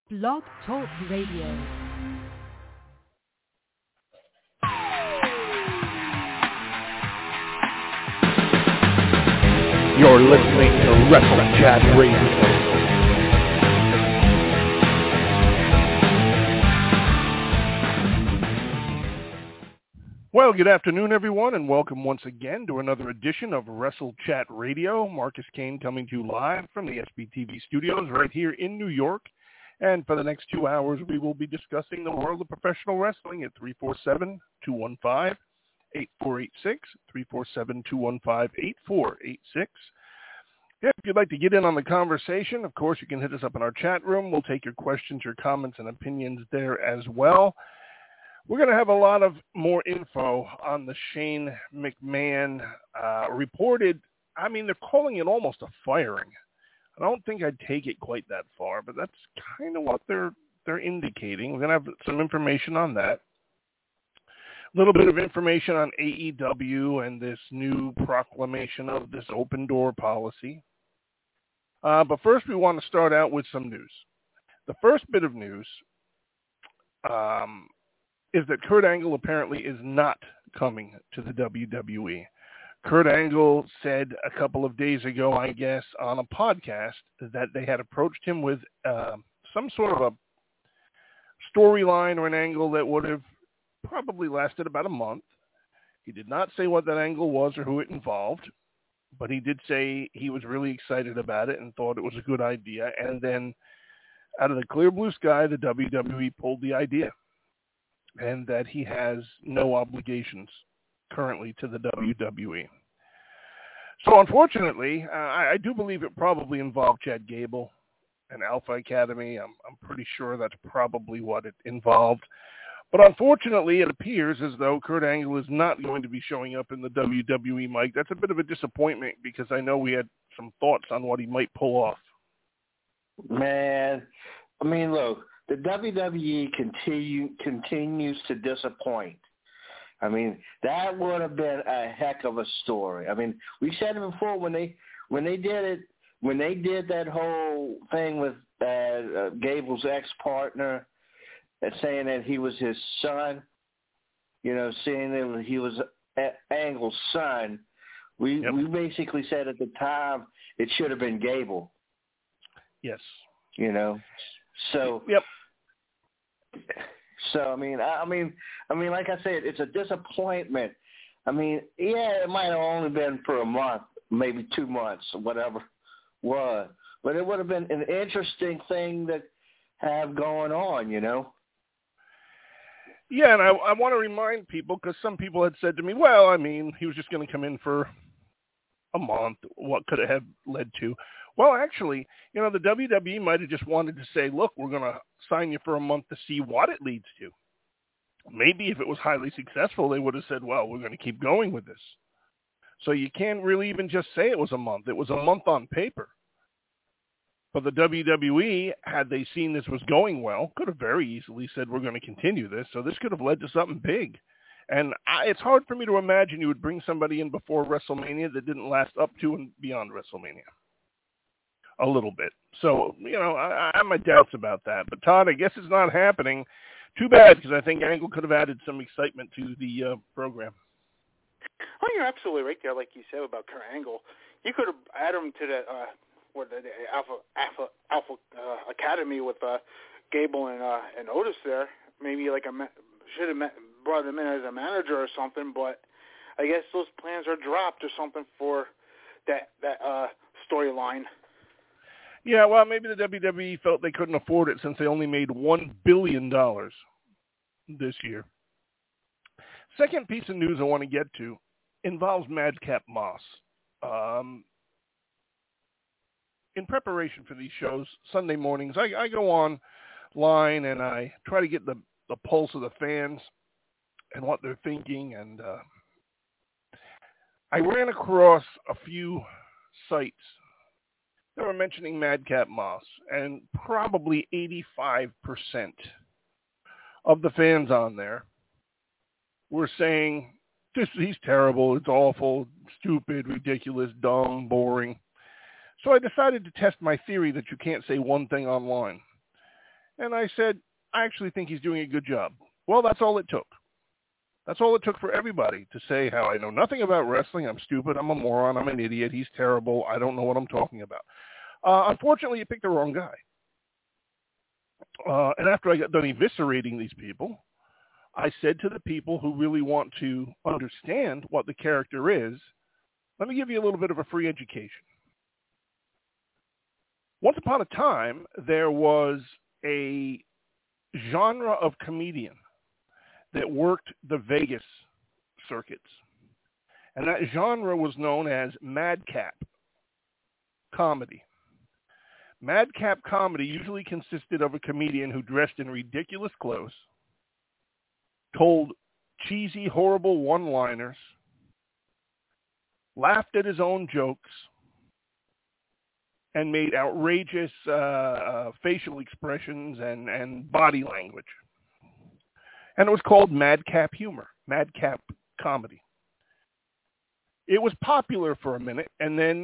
Blog Talk Radio. You're listening to Wrestle Chat Radio. Well, good afternoon, everyone, and welcome once again to another edition of Wrestle Chat Radio. Marcus Kane coming to you live from the SBTV studios right here in New York. And for the next 2 hours, we will be discussing the world of professional wrestling at 347-215-8486, 347-215-8486. If you'd like to get in on the conversation, of course, you can hit us up in our chat room. We'll take your questions, your comments, and opinions there as well. We're going to have a lot of more info on the Shane McMahon reported. I mean, they're calling it almost a firing. I don't think I'd take it quite that far, but that's kind of what they're indicating. We're going to have some information on that. A little bit of information on AEW and this new proclamation of this open door policy. But first, we want to start out with some news. The first bit of news is that Kurt Angle apparently is not coming to the WWE. Kurt Angle said a couple of days ago, I guess, on a podcast that they had approached him with some sort of a storyline or an angle that would have probably lasted about a month. He did not say what that angle was or who it involved, but he did say he was really excited about it and thought it was a good idea. And then out of the clear blue sky, the WWE pulled the idea, and that he has no obligations currently to the WWE. So unfortunately, I do believe it probably involved Chad Gable and Alpha Academy. I'm pretty sure that's probably what it involved. But unfortunately, it appears as though Kurt Angle is not going to be showing up in the WWE, Mike. That's a bit of a disappointment because I know we had some thoughts on what he might pull off. Man, I mean, look, the WWE continues to disappoint. I mean, that would have been a heck of a story. I mean, we said it before when they did that whole thing with Gable's ex-partner, saying that he was his son, saying that he was Angle's son. We basically said at the time it should have been Gable. Yes. So. Yep. So I mean, like I said, it's a disappointment. I mean, yeah, it might have only been for a month, maybe 2 months, or whatever was, but it would have been an interesting thing to have going on, Yeah, and I want to remind people, because some people had said to me, well, I mean, he was just going to come in for a month. What could it have led to? Well, actually, the WWE might have just wanted to say, look, we're going to sign you for a month to see what it leads to. Maybe if it was highly successful, they would have said, well, we're going to keep going with this. So you can't really even just say it was a month. It was a month on paper. But the WWE, had they seen this was going well, could have very easily said, we're going to continue this. So this could have led to something big. And it's hard for me to imagine you would bring somebody in before WrestleMania that didn't last up to and beyond WrestleMania. A little bit. So, I have my doubts about that. But, Todd, I guess it's not happening. Too bad, because I think Angle could have added some excitement to the program. Oh, you're absolutely right there, like you said about Kurt Angle. You could have added him to the Alpha Academy with Gable and Otis there. Maybe should have brought him in as a manager or something. But I guess those plans are dropped or something for that storyline. Yeah, well, maybe the WWE felt they couldn't afford it since they only made $1 billion this year. Second piece of news I want to get to involves Madcap Moss. In preparation for these shows, Sunday mornings, I go online and I try to get the pulse of the fans and what they're thinking. And I ran across a few sites they were mentioning Madcap Moss, and probably 85% of the fans on there were saying, he's terrible, it's awful, stupid, ridiculous, dumb, boring. So I decided to test my theory that you can't say one thing online. And I said, I actually think he's doing a good job. Well, that's all it took. That's all it took for everybody to say how I know nothing about wrestling. I'm stupid. I'm a moron. I'm an idiot. He's terrible. I don't know what I'm talking about. Unfortunately, you picked the wrong guy. And after I got done eviscerating these people, I said to the people who really want to understand what the character is, let me give you a little bit of a free education. Once upon a time, there was a genre of comedian that worked the Vegas circuits. And that genre was known as madcap comedy. Madcap comedy usually consisted of a comedian who dressed in ridiculous clothes, told cheesy, horrible one-liners, laughed at his own jokes, and made outrageous facial expressions and body language. And it was called madcap humor, madcap comedy. It was popular for a minute, and then,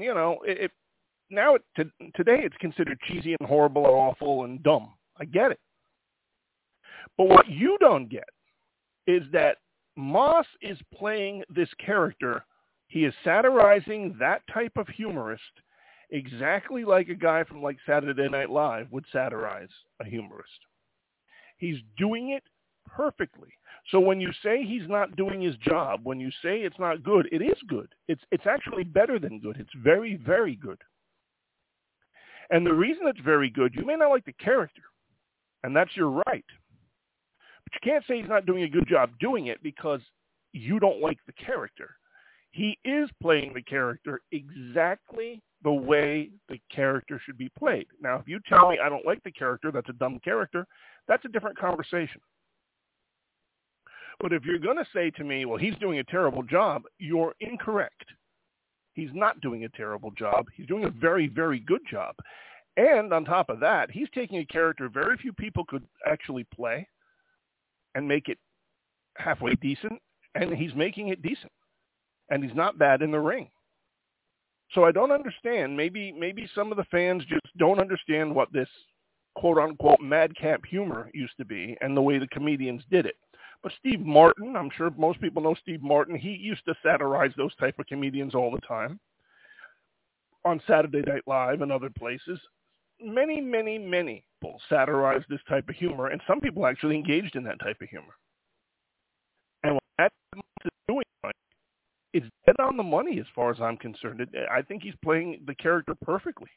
today it's considered cheesy and horrible and awful and dumb. I get it. But what you don't get is that Moss is playing this character. He is satirizing that type of humorist exactly like a guy from like Saturday Night Live would satirize a humorist. He's doing it perfectly. So when you say he's not doing his job, when you say it's not good, it is good. It's actually better than good. It's very, very good. And the reason it's very good, you may not like the character, and that's your right. But you can't say he's not doing a good job doing it because you don't like the character. He is playing the character exactly the way the character should be played. Now, if you tell me I don't like the character, that's a dumb character, that's a different conversation. But if you're going to say to me, well, he's doing a terrible job, you're incorrect. He's not doing a terrible job. He's doing a very, very good job. And on top of that, he's taking a character very few people could actually play and make it halfway decent, and he's making it decent. And he's not bad in the ring. So I don't understand. Maybe some of the fans just don't understand what this quote-unquote madcap humor used to be and the way the comedians did it. But Steve Martin, I'm sure most people know Steve Martin, he used to satirize those type of comedians all the time on Saturday Night Live and other places. Many, many, many people satirize this type of humor, and some people actually engaged in that type of humor. And what that is doing, it's dead on the money as far as I'm concerned. I think he's playing the character perfectly.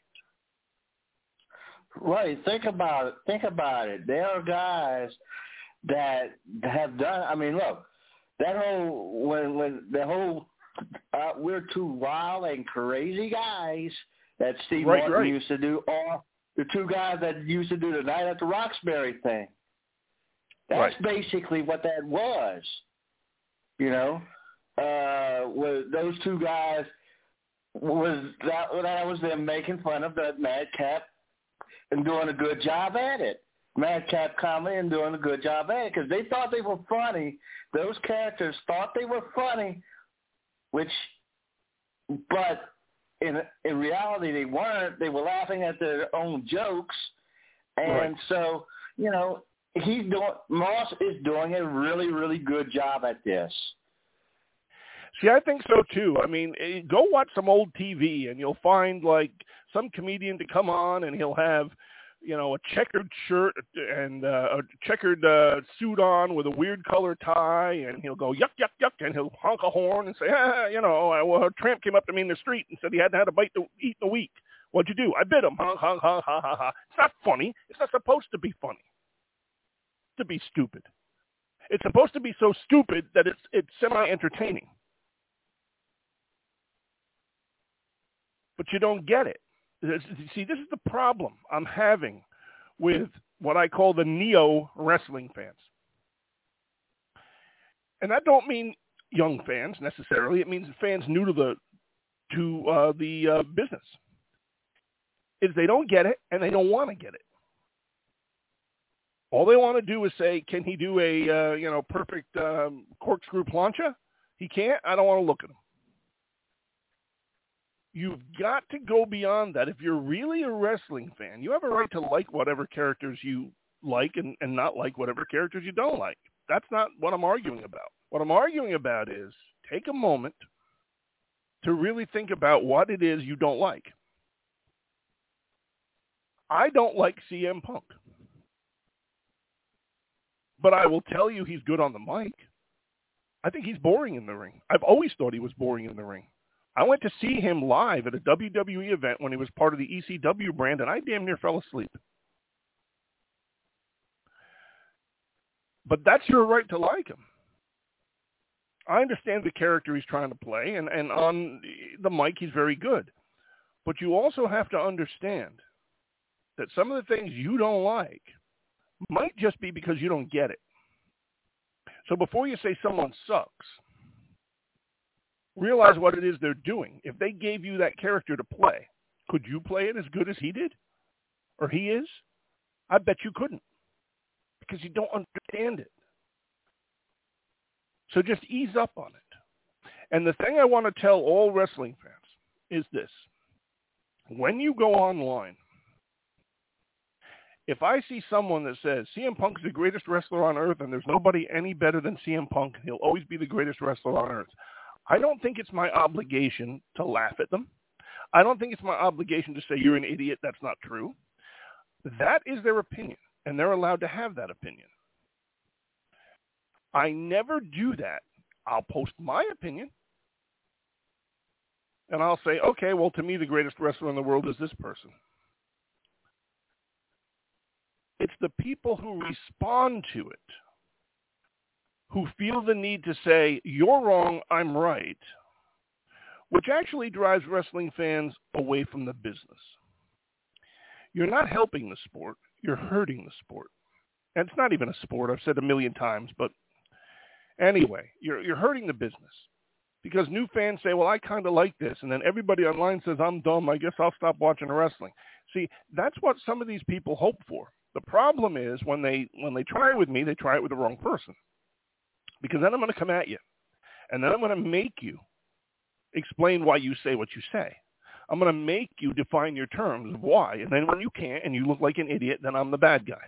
Right. Think about it. There are guys that have done. I mean, look, that whole when the whole we're two wild and crazy guys that Steve Martin used to do, or the two guys that used to do the Night at the Roxbury thing. That's basically what that was. With those two guys that was them making fun of that madcap and doing a good job at it. Madcap comedy and doing a good job at it because they thought they were funny. Those characters thought they were funny, but in reality they weren't. They were laughing at their own jokes, and so Moss is doing a really, really good job at this. See, I think so too. I mean, go watch some old TV and you'll find like some comedian to come on and he'll have, a checkered shirt and a checkered suit on with a weird color tie, and he'll go yuck, yuck, yuck, and he'll honk a horn and say, a tramp came up to me in the street and said he hadn't had a bite to eat in a week. What'd you do? I bit him. Honk, honk, honk, ha, ha, ha. It's not funny. It's not supposed to be funny. It's to be stupid. It's supposed to be so stupid that it's semi-entertaining. But you don't get it. See, this is the problem I'm having with what I call the neo-wrestling fans. And I don't mean young fans necessarily. It means fans new to the business. Is they don't get it and they don't want to get it. All they want to do is say, can he do a perfect corkscrew plancha? He can't. I don't want to look at him. You've got to go beyond that. If you're really a wrestling fan, you have a right to like whatever characters you like and not like whatever characters you don't like. That's not what I'm arguing about. What I'm arguing about is take a moment to really think about what it is you don't like. I don't like CM Punk. But I will tell you he's good on the mic. I think he's boring in the ring. I've always thought he was boring in the ring. I went to see him live at a WWE event when he was part of the ECW brand, and I damn near fell asleep. But that's your right to like him. I understand the character he's trying to play, and on the mic he's very good. But you also have to understand that some of the things you don't like might just be because you don't get it. So before you say someone sucks, realize what it is they're doing. If they gave you that character to play, could you play it as good as he did? Or he is? I bet you couldn't, because you don't understand it. So just ease up on it. And the thing I want to tell all wrestling fans is this. When you go online, if I see someone that says CM Punk is the greatest wrestler on earth and there's nobody any better than CM Punk, he'll always be the greatest wrestler on earth, I don't think it's my obligation to laugh at them. I don't think it's my obligation to say you're an idiot, that's not true. That is their opinion, and they're allowed to have that opinion. I never do that. I'll post my opinion, and I'll say, okay, well, to me, the greatest wrestler in the world is this person. It's the people who respond to it, who feel the need to say, you're wrong, I'm right, which actually drives wrestling fans away from the business. You're not helping the sport, you're hurting the sport. And it's not even a sport, I've said a million times, but anyway, you're hurting the business. Because new fans say, well, I kind of like this, and then everybody online says, I'm dumb, I guess I'll stop watching wrestling. See, that's what some of these people hope for. The problem is when they try it with me, they try it with the wrong person. Because then I'm going to come at you. And then I'm going to make you explain why you say what you say. I'm going to make you define your terms of why. And then when you can't and you look like an idiot, then I'm the bad guy.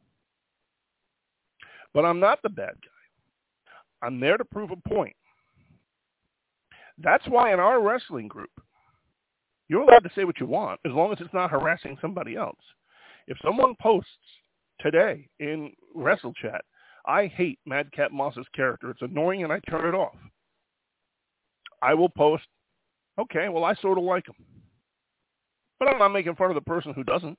But I'm not the bad guy. I'm there to prove a point. That's why in our wrestling group, you're allowed to say what you want as long as it's not harassing somebody else. If someone posts today in WrestleChat, I hate Madcap Moss's character, it's annoying, and I turn it off, I will post, okay, well, I sort of like him. But I'm not making fun of the person who doesn't.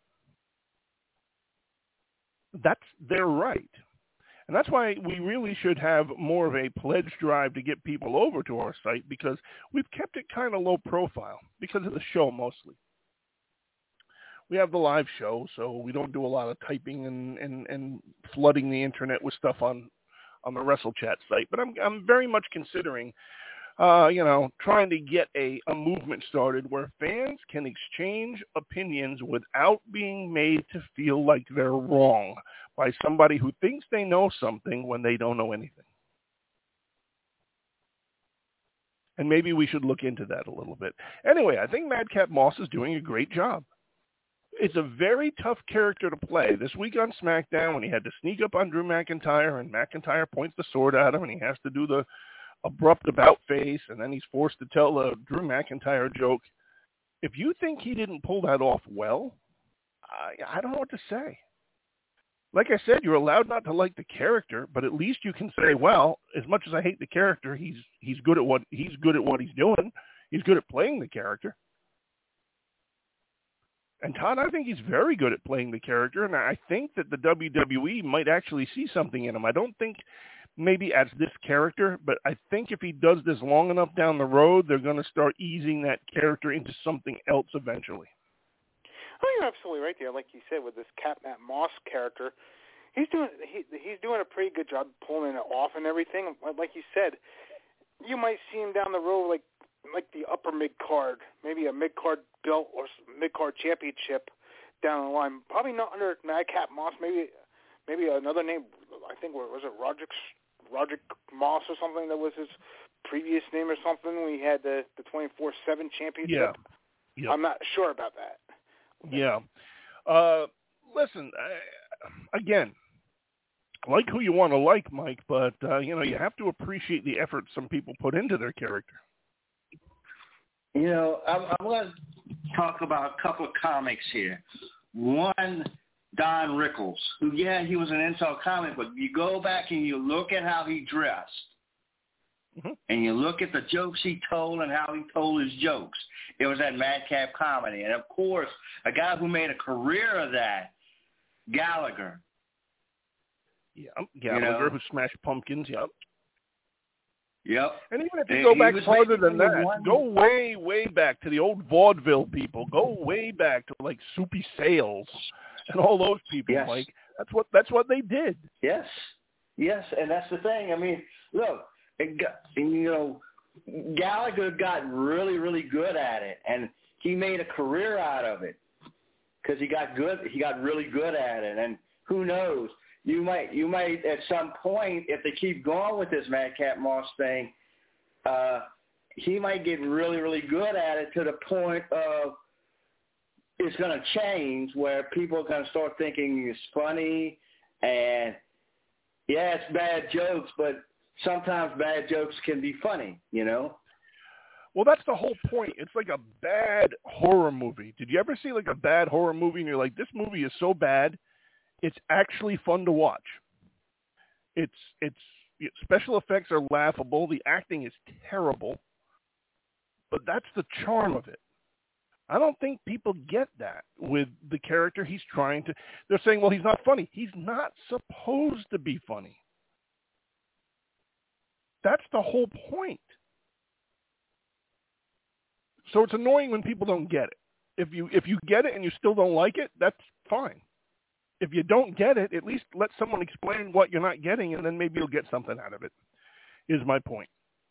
That's their right. And that's why we really should have more of a pledge drive to get people over to our site, because we've kept it kind of low profile because of the show mostly. We have the live show, so we don't do a lot of typing and flooding the internet with stuff on the WrestleChat site. But I'm very much considering, trying to get a movement started where fans can exchange opinions without being made to feel like they're wrong by somebody who thinks they know something when they don't know anything. And maybe we should look into that a little bit. Anyway, I think Madcap Moss is doing a great job. It's a very tough character to play. This week on SmackDown, when he had to sneak up on Drew McIntyre, and McIntyre points the sword at him, and he has to do the abrupt about face, and then he's forced to tell a Drew McIntyre joke. If you think he didn't pull that off well, I don't know what to say. Like I said, you're allowed not to like the character, but at least you can say, well, as much as I hate the character, he's good at what he's doing. He's good at playing the character. And Todd, I think he's very good at playing the character, and I think that the WWE might actually see something in him. I don't think maybe as this character, but I think if he does this long enough down the road, they're going to start easing that character into something else eventually. Oh, you're absolutely right there. Like you said, with this Madcap Moss character, he's doing a pretty good job pulling it off and everything. Like you said, you might see him down the road like the upper mid-card, maybe a mid-card belt or mid-card championship down the line. Probably not under Madcap Moss, maybe another name. I think, was it Roderick Moss or something that was his previous name or something? We had the 24/7 championship. Yeah. I'm not sure about that. Yeah. Listen, again, like who you want to like, Mike, but, you have to appreciate the effort some people put into their character. I'm going to talk about a couple of comics here. One, Don Rickles, who, he was an insult comic, but you go back and you look at how he dressed, and you look at the jokes he told and how he told his jokes. It was that madcap comedy. And, of course, a guy who made a career of that, Gallagher. Yeah, Gallagher, who smashed pumpkins, yep. Yep. And even if you go back farther than that, go way, way back to the old vaudeville people. Go way back to, like, Soupy Sales and all those people, yes. Mike. That's what they did. Yes. Yes, and that's the thing. I mean, look, Gallagher got really, really good at it, and he made a career out of it because he got really good at it. And who knows? You might at some point, if they keep going with this Madcap Moss thing, he might get really, really good at it to the point of it's going to change where people are going to start thinking it's funny and, yeah, it's bad jokes, but sometimes bad jokes can be funny, Well, that's the whole point. It's like a bad horror movie. Did you ever see like a bad horror movie and you're like, this movie is so bad, it's actually fun to watch. It's special effects are laughable. The acting is terrible, but that's the charm of it. I don't think people get that with the character he's trying to. They're saying, well, he's not funny. He's not supposed to be funny. That's the whole point. So it's annoying when people don't get it. If you get it and you still don't like it, that's fine. If you don't get it, at least let someone explain what you're not getting, and then maybe you'll get something out of it, is my point.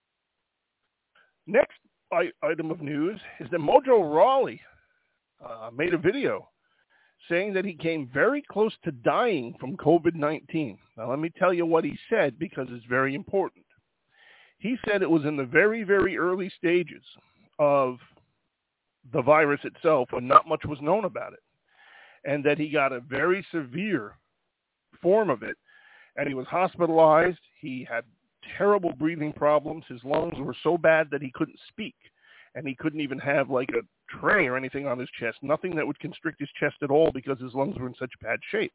Next item of news is that Mojo Rawley made a video saying that he came very close to dying from COVID-19. Now, let me tell you what he said because it's very important. He said it was in the very, very early stages of the virus itself when not much was known about it, and that he got a very severe form of it, and he was hospitalized. He had terrible breathing problems. His lungs were so bad that he couldn't speak, and he couldn't even have like a tray or anything on his chest, nothing that would constrict his chest at all because his lungs were in such bad shape.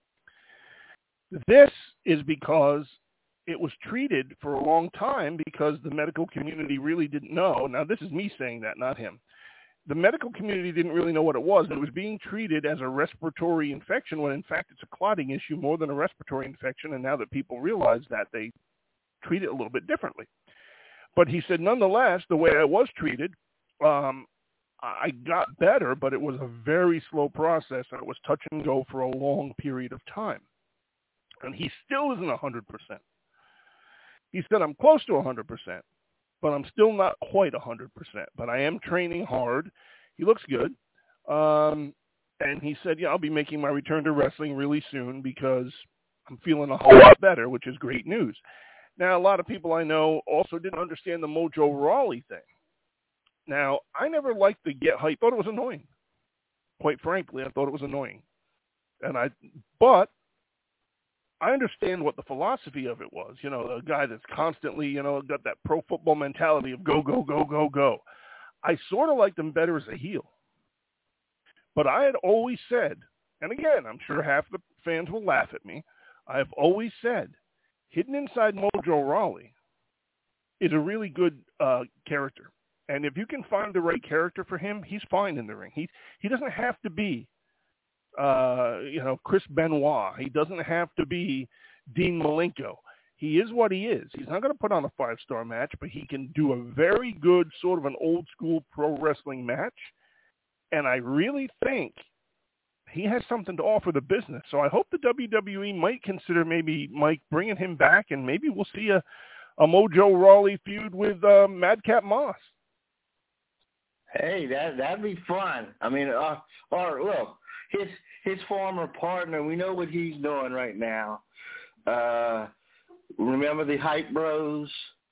This is because it was treated for a long time because the medical community really didn't know. Now, this is me saying that, not him. The medical community didn't really know what it was. It was being treated as a respiratory infection when, in fact, it's a clotting issue more than a respiratory infection, and now that people realize that, they treat it a little bit differently. But he said, nonetheless, the way I was treated, I got better, but it was a very slow process, and it was touch and go for a long period of time. And he still isn't 100%. He said, I'm close to 100%. But I'm still not quite 100%. But I am training hard. He looks good. And he said, yeah, I'll be making my return to wrestling really soon because I'm feeling a whole lot better, which is great news. Now, a lot of people I know also didn't understand the Mojo Rawley thing. Now, I never liked the get hype. I thought it was annoying. Quite frankly, I thought it was annoying. But I understand what the philosophy of it was. A guy that's constantly, got that pro football mentality of go, go, go, go, go. I sort of liked him better as a heel. But I had always said, and again, I'm sure half the fans will laugh at me, I have always said, hidden inside Mojo Rawley is a really good character. And if you can find the right character for him, he's fine in the ring. He doesn't have to be Chris Benoit. He doesn't have to be Dean Malenko. He is what he is. He's not going to put on a 5-star match, but he can do a very good sort of an old school pro wrestling match. And I really think he has something to offer the business. So I hope the WWE might consider maybe Mike bringing him back, and maybe we'll see a Mojo Rawley feud with Madcap Moss. Hey, that'd be fun. I mean, or look, his former partner, we know what he's doing right now. Remember the Hype Bros?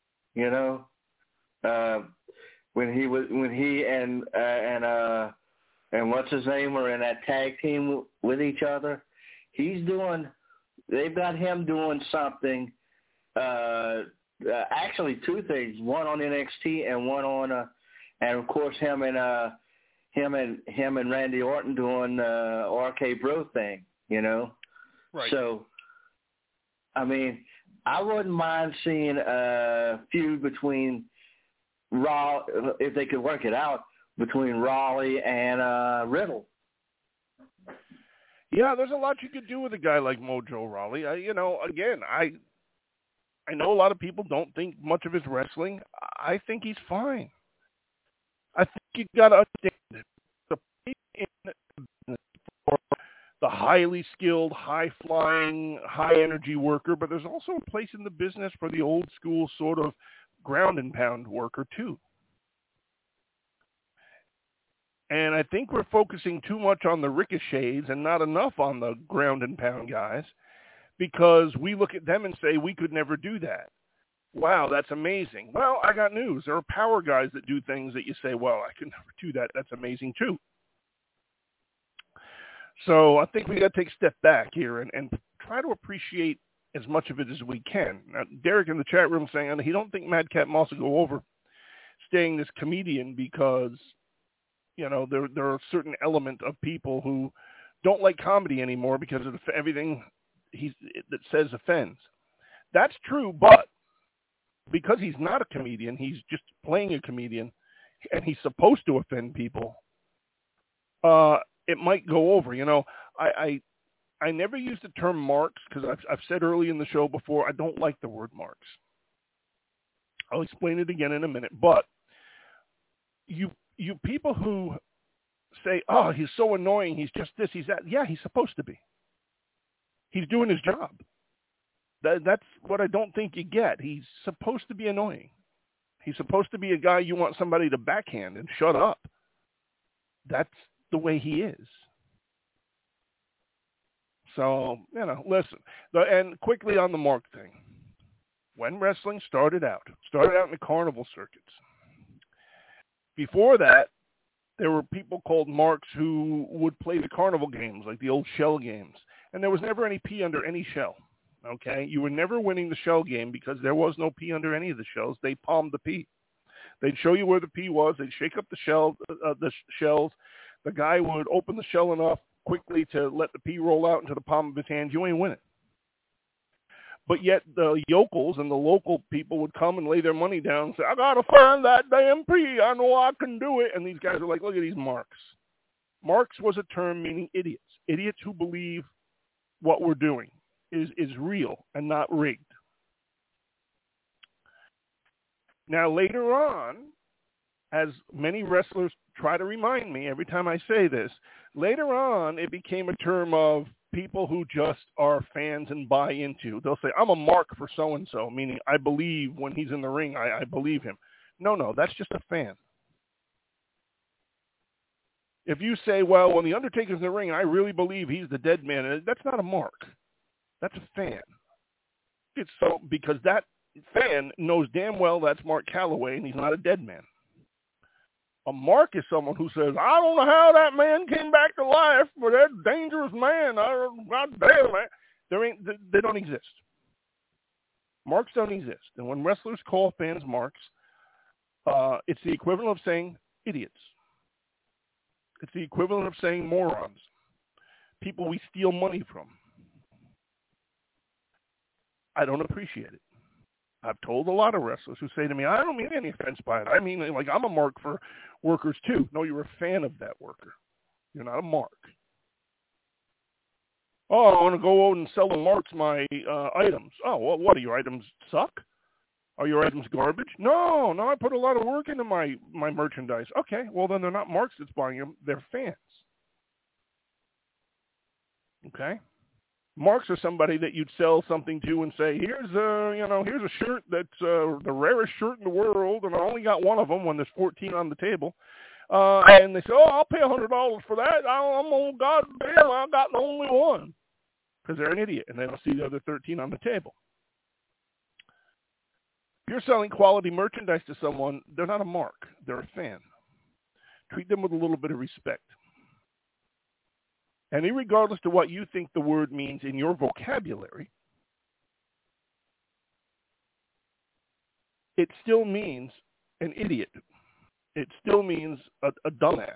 When he and what's his name were in that tag team with each other, They've got him doing something. Actually, two things: one on NXT and one on, and of course him and Randy Orton doing RK Bro thing. Right. So, I mean, I wouldn't mind seeing a feud between if they could work it out, between Raleigh and Riddle. Yeah, there's a lot you could do with a guy like Mojo Rawley. I know a lot of people don't think much of his wrestling. I think he's fine. I think you got to understand the place in the business for the highly skilled, high-flying, high-energy worker, but there's also a place in the business for the old-school sort of ground-and-pound worker, too. And I think we're focusing too much on the ricochets and not enough on the ground-and-pound guys, because we look at them and say, we could never do that. Wow, that's amazing. Well, I got news. There are power guys that do things that you say, well, I could never do that. That's amazing, too. So I think we got to take a step back here and try to appreciate as much of it as we can. Now, Derek in the chat room saying he don't think Madcap Moss will go over staying this comedian because, there are a certain element of people who don't like comedy anymore because of everything that says offends. That's true, but because he's not a comedian, he's just playing a comedian, and he's supposed to offend people, it might go over. I never use the term marks because I've said early in the show before, I don't like the word marks. I'll explain it again in a minute, but you people who say, oh, he's so annoying, he's just this, he's that. Yeah, he's supposed to be. He's doing his job. That's what I don't think you get. He's supposed to be annoying. He's supposed to be a guy you want somebody to backhand and shut up. That's the way he is. So, listen. And quickly on the mark thing. When wrestling started out in the carnival circuits. Before that, there were people called marks who would play the carnival games, like the old shell games. And there was never any P under any shell. Okay? You were never winning the shell game because there was no P under any of the shells. They palmed the P. They'd show you where the P was. They'd shake up the shells. The guy would open the shell enough quickly to let the P roll out into the palm of his hand. You ain't winning. But yet the yokels and the local people would come and lay their money down and say, I got to find that damn P. I know I can do it. And these guys are like, look at these marks. Marks was a term meaning idiots. Idiots who believe what we're doing is real and not rigged. Now, later on, as many wrestlers try to remind me every time I say this, later on it became a term of people who just are fans and buy into. They'll say, I'm a mark for so-and-so, meaning I believe when he's in the ring, I believe him. No, that's just a fan. If you say, well, when The Undertaker's in the ring, I really believe he's the dead man, that's not a mark. That's a fan. It's so because that fan knows damn well that's Mark Calloway and he's not a dead man. A mark is someone who says, I don't know how that man came back to life, but that dangerous man, God damn it. They don't exist. Marks don't exist. And when wrestlers call fans marks, it's the equivalent of saying idiots. It's the equivalent of saying morons. People we steal money from. I don't appreciate it. I've told a lot of wrestlers who say to me, I don't mean any offense by it. I mean, like, I'm a mark for workers too. No, you're a fan of that worker. You're not a mark. Oh, I want to go out and sell the marks my items. Oh, well, what, do your items suck? Are your items garbage? No, I put a lot of work into my merchandise. Okay, well, then they're not marks that's buying them. They're fans. Okay? Marks are somebody that you'd sell something to and say, here's a shirt that's the rarest shirt in the world, and I only got one of them when there's 14 on the table. And they say, oh, I'll pay $100 for that. God damn, I got only one. Because they're an idiot, and they don't see the other 13 on the table. If you're selling quality merchandise to someone, they're not a mark. They're a fan. Treat them with a little bit of respect. And regardless to what you think the word means in your vocabulary, it still means an idiot. It still means a dumbass.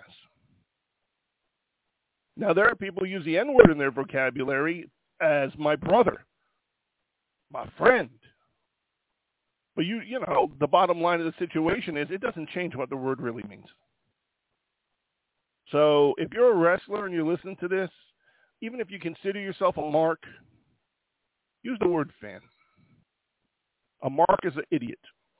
Now, there are people who use the N-word in their vocabulary as my brother, my friend. But you know, the bottom line of the situation is it doesn't change what the word really means. So if you're a wrestler and you're listening to this, even if you consider yourself a mark, use the word fan. A mark is an idiot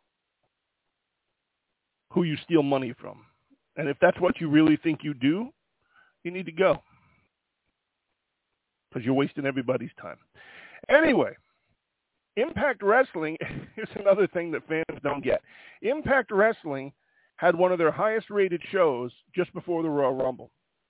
who you steal money from. And if that's what you really think you do, you need to go. Because you're wasting everybody's time. Anyway, Impact Wrestling is another thing that fans don't get. Impact Wrestling had one of their highest rated shows just before the Royal Rumble.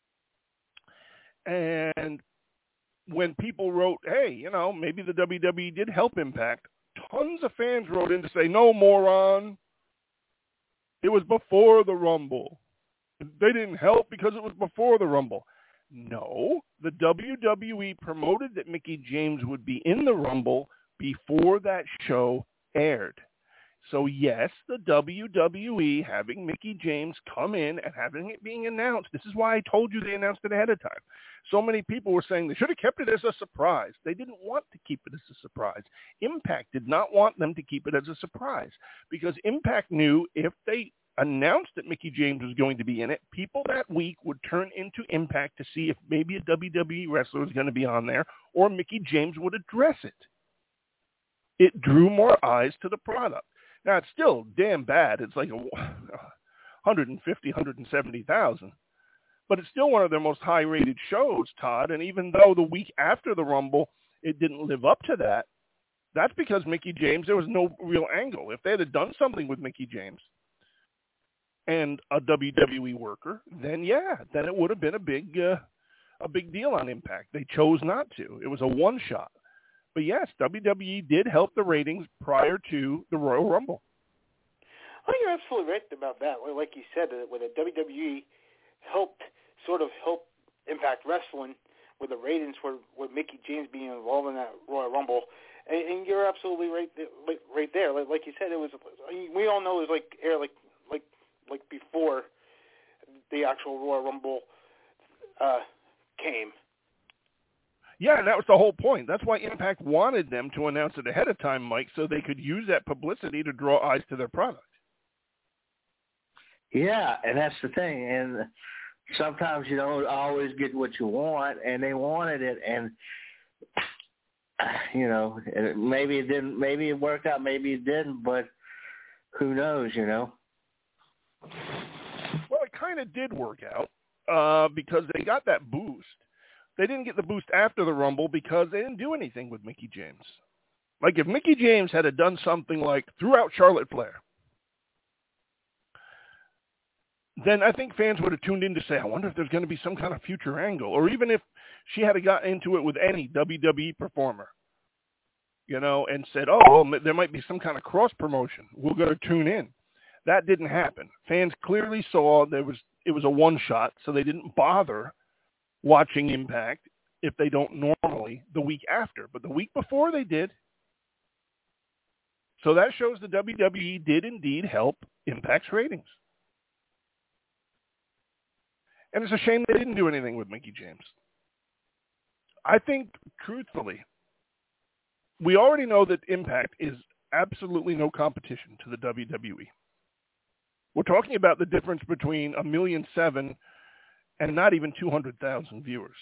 And when people wrote, hey, you know, maybe the WWE did help Impact, tons of fans wrote in to say, no, moron. It was before the Rumble. They didn't help because it was before the Rumble. No, the WWE promoted that Mickie James would be in the Rumble before that show aired. So yes, the WWE having Mickie James come in and having it being announced. This is why I told you they announced it ahead of time. So many people were saying they should have kept it as a surprise. They didn't want to keep it as a surprise. Impact did not want them to keep it as a surprise because Impact knew if they announced that Mickie James was going to be in it, people that week would turn into Impact to see if maybe a WWE wrestler was going to be on there or Mickie James would address it. It drew more eyes to the product. Now, it's still damn bad. It's like 150, 170,000. But it's still one of their most high-rated shows, Todd. And even though the week after the Rumble, it didn't live up to that, that's because Mickie James, there was no real angle. If they had done something with Mickie James and a WWE worker, then then it would have been a big deal on Impact. They chose not to. It was a one-shot. But yes, WWE did help the ratings prior to the Royal Rumble. Oh, you're absolutely right about that. Like you said, with the WWE helped Impact Wrestling with the ratings for with Mickie James being involved in that Royal Rumble, and you're absolutely right there. Like you said, it was. We all know it was air like before the actual Royal Rumble came. Yeah, and that was the whole point. That's why Impact wanted them to announce it ahead of time, Mike, so they could use that publicity to draw eyes to their product. Yeah, and that's the thing. And sometimes you don't always get what you want, and they wanted it, and you know, maybe it didn't. Maybe it worked out. Maybe it didn't. But who knows? You know. Well, it kind of did work out because they got that boost. They didn't get the boost after the Rumble because they didn't do anything with Mickie James. Like if Mickie James had done something like threw out Charlotte Flair, then I think fans would have tuned in to say, I wonder if there's going to be some kind of future angle. Or even if she had got into it with any WWE performer, you know, and said, oh, well, there might be some kind of cross promotion. We're going to tune in. That didn't happen. Fans clearly saw it was a one-shot, so they didn't bother watching Impact if they don't normally the week after. But the week before they did. So that shows the WWE did indeed help Impact's ratings. And it's a shame they didn't do anything with Mickie James. I think, truthfully, we already know that Impact is absolutely no competition to the WWE. We're talking about the difference between 1.7 million and not even 200,000 viewers.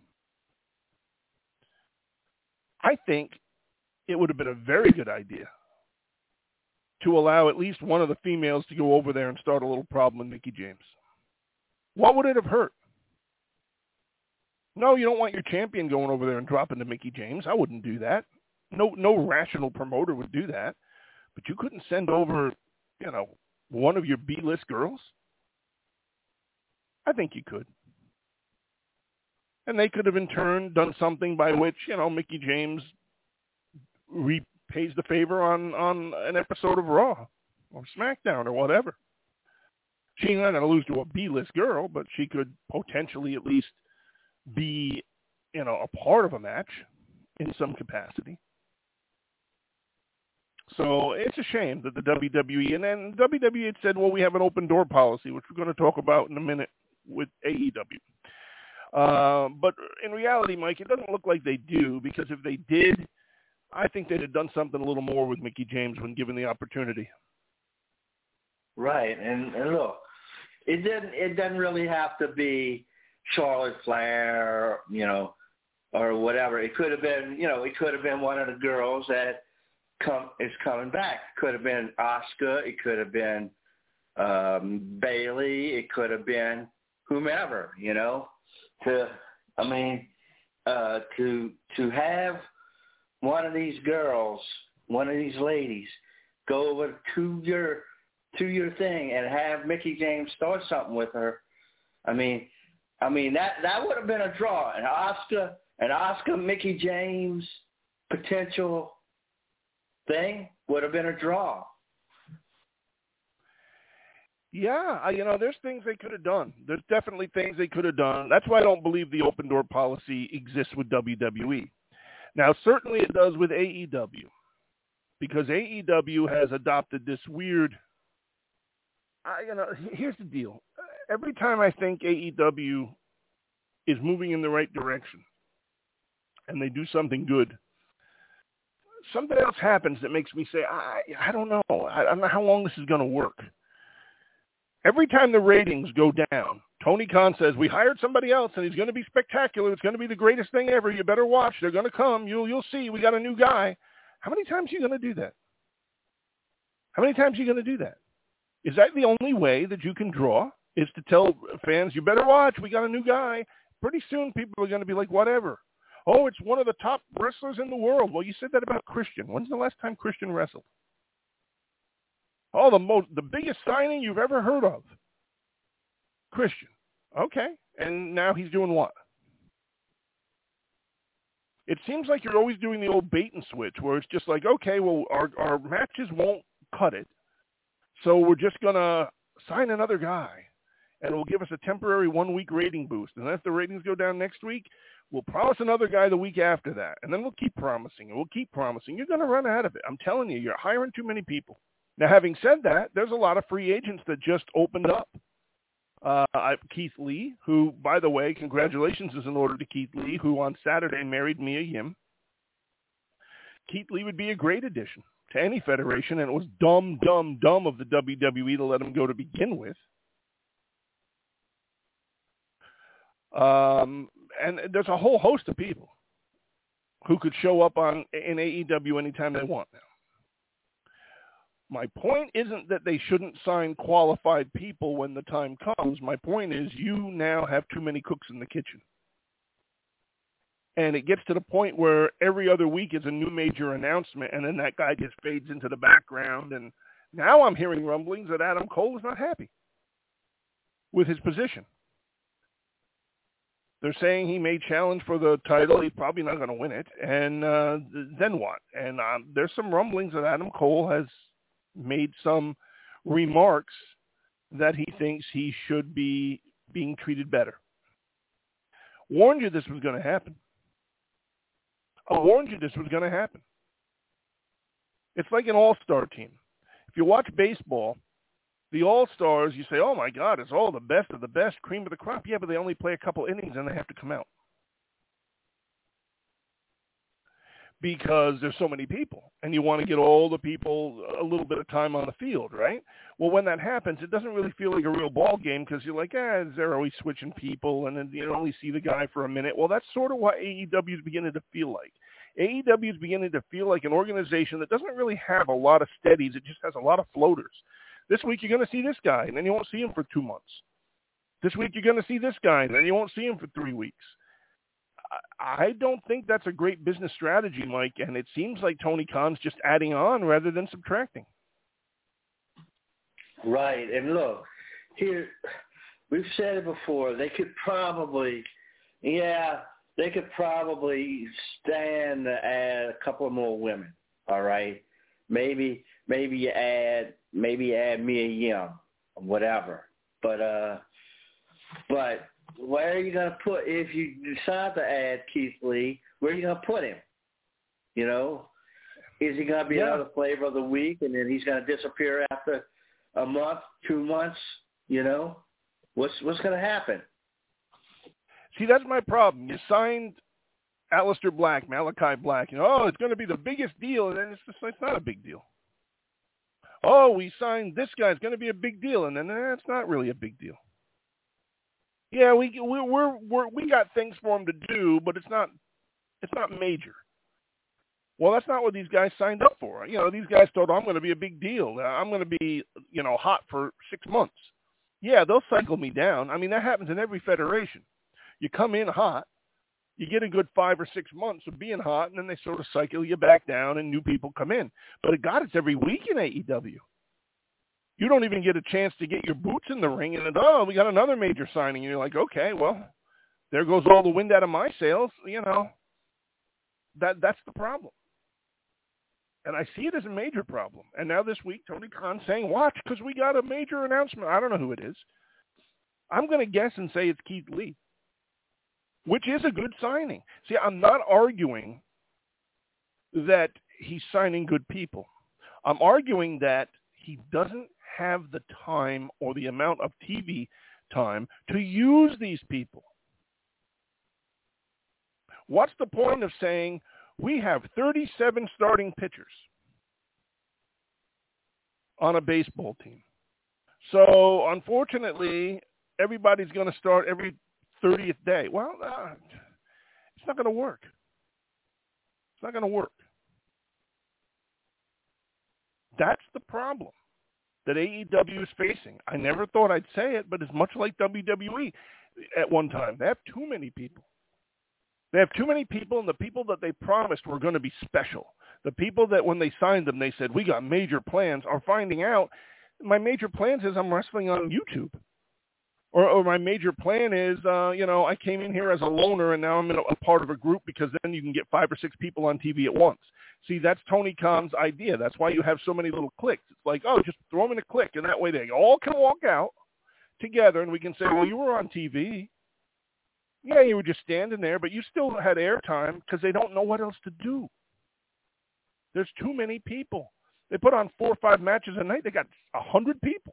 I think it would have been a very good idea to allow at least one of the females to go over there and start a little problem with Mickie James. What would it have hurt? No, you don't want your champion going over there and dropping to Mickie James. I wouldn't do that. No rational promoter would do that. But you couldn't send over, you know, one of your B-list girls? I think you could. And they could have in turn done something by which, you know, Mickie James repays the favor on an episode of Raw or SmackDown or whatever. She's not going to lose to a B-list girl, but she could potentially at least be, a part of a match in some capacity. So it's a shame that the WWE, and then WWE had said, well, we have an open door policy, which we're going to talk about in a minute with AEW. But in reality, Mike, it doesn't look like they do, because if they did, I think they'd have done something a little more with Mickie James when given the opportunity. Right, and look, it doesn't really have to be Charlotte Flair, or whatever. It could have been, one of the girls that is coming back. It could have been Asuka. It could have been Bayley. It could have been whomever. To have one of these girls, one of these ladies, go over to your thing and have Mickie James start something with her. I mean that would have been a draw. And Asuka Mickie James potential thing would have been a draw. Yeah, there's things they could have done. There's definitely things they could have done. That's why I don't believe the open door policy exists with WWE. Now, certainly it does with AEW, because AEW has adopted this weird, here's the deal. Every time I think AEW is moving in the right direction and they do something good, something else happens that makes me say, I don't know. I don't know how long this is going to work. Every time the ratings go down, Tony Khan says, we hired somebody else and he's going to be spectacular. It's going to be the greatest thing ever. You better watch. They're going to come. You'll see. We got a new guy. How many times are you going to do that? How many times are you going to do that? Is that the only way that you can draw, is to tell fans, you better watch. We got a new guy. Pretty soon people are going to be like, whatever. Oh, it's one of the top wrestlers in the world. Well, you said that about Christian. When's the last time Christian wrestled? Oh, the biggest signing you've ever heard of. Christian. Okay. And now he's doing what? It seems like you're always doing the old bait and switch, where it's just like, okay, well, our matches won't cut it, so we're just going to sign another guy, and it will give us a temporary 1-week rating boost. And then if the ratings go down next week, we'll promise another guy the week after that. And then we'll keep promising, and we'll keep promising. You're going to run out of it. I'm telling you, you're hiring too many people. Now, having said that, there's a lot of free agents that just opened up. Keith Lee, who, by the way, congratulations is in order to Keith Lee, who on Saturday married Mia Yim. Keith Lee would be a great addition to any federation, and it was dumb of the WWE to let him go to begin with. And there's a whole host of people who could show up in AEW anytime they want now. My point isn't that they shouldn't sign qualified people when the time comes. My point is you now have too many cooks in the kitchen. And it gets to the point where every other week is a new major announcement, and then that guy just fades into the background. And now I'm hearing rumblings that Adam Cole is not happy with his position. They're saying he may challenge for the title. He's probably not going to win it. And then what? And there's some rumblings that Adam Cole has made some remarks that he thinks he should be being treated better. Warned you this was going to happen. I warned you this was going to happen. It's like an all-star team. If you watch baseball, the all-stars, you say, oh my God, it's all the best of the best, cream of the crop. Yeah, but they only play a couple innings and they have to come out. Because there's so many people, and you want to get all the people a little bit of time on the field, right? Well, when that happens, it doesn't really feel like a real ball game, because you're like, they're always switching people, and then you only see the guy for a minute. Well, that's sort of what AEW is beginning to feel like. AEW is beginning to feel like an organization that doesn't really have a lot of steadies. It just has a lot of floaters. This week you're going to see this guy, and then you won't see him for 2 months. This week you're going to see this guy, and then you won't see him for 3 weeks. I don't think that's a great business strategy, Mike, and it seems like Tony Khan's just adding on rather than subtracting. Right, and look, here, we've said it before, they could probably stand to add a couple more women, all right? Maybe you add Mia Yim, whatever. But where are you going to put, if you decide to add Keith Lee, where are you going to put him? You know, is he going to be another flavor of the week, and then he's going to disappear after a month, 2 months? You know, what's going to happen? See, that's my problem. You signed Aleister Black, Malachi Black. You know, oh, it's going to be the biggest deal, and then it's not a big deal. Oh, we signed this guy. It's going to be a big deal, and then it's not really a big deal. Yeah, we got things for him to do, but it's not major. Well, that's not what these guys signed up for. You know, these guys thought, I'm going to be a big deal. I'm going to be, you know, hot for 6 months. Yeah, they'll cycle me down. I mean, that happens in every federation. You come in hot, you get a good 5 or 6 months of being hot, and then they sort of cycle you back down, and new people come in. But God, it's every week in AEW. You don't even get a chance to get your boots in the ring, and we got another major signing. And you're like, okay, well, there goes all the wind out of my sails. You know, that's the problem. And I see it as a major problem. And now this week, Tony Khan's saying, watch, because we got a major announcement. I don't know who it is. I'm going to guess and say it's Keith Lee, which is a good signing. See, I'm not arguing that he's signing good people. I'm arguing that he doesn't have the time or the amount of TV time to use these people. What's the point of saying we have 37 starting pitchers on a baseball team? So, unfortunately, everybody's going to start every 30th day. Well, it's not going to work. It's not going to work. That's the problem that AEW is facing. I never thought I'd say it, but it's much like WWE at one time. They have too many people. They have too many people, and the people that they promised were going to be special. The people that when they signed them, they said, we got major plans, are finding out, my major plans is I'm wrestling on YouTube. Or my major plan is, I came in here as a loner, and now I'm in a part of a group, because then you can get 5 or 6 people on TV at once. See, that's Tony Khan's idea. That's why you have so many little cliques. It's like, just throw them in a clique, and that way they all can walk out together, and we can say, well, you were on TV. Yeah, you were just standing there, but you still had airtime because they don't know what else to do. There's too many people. They put on 4 or 5 matches a night. They got 100 people.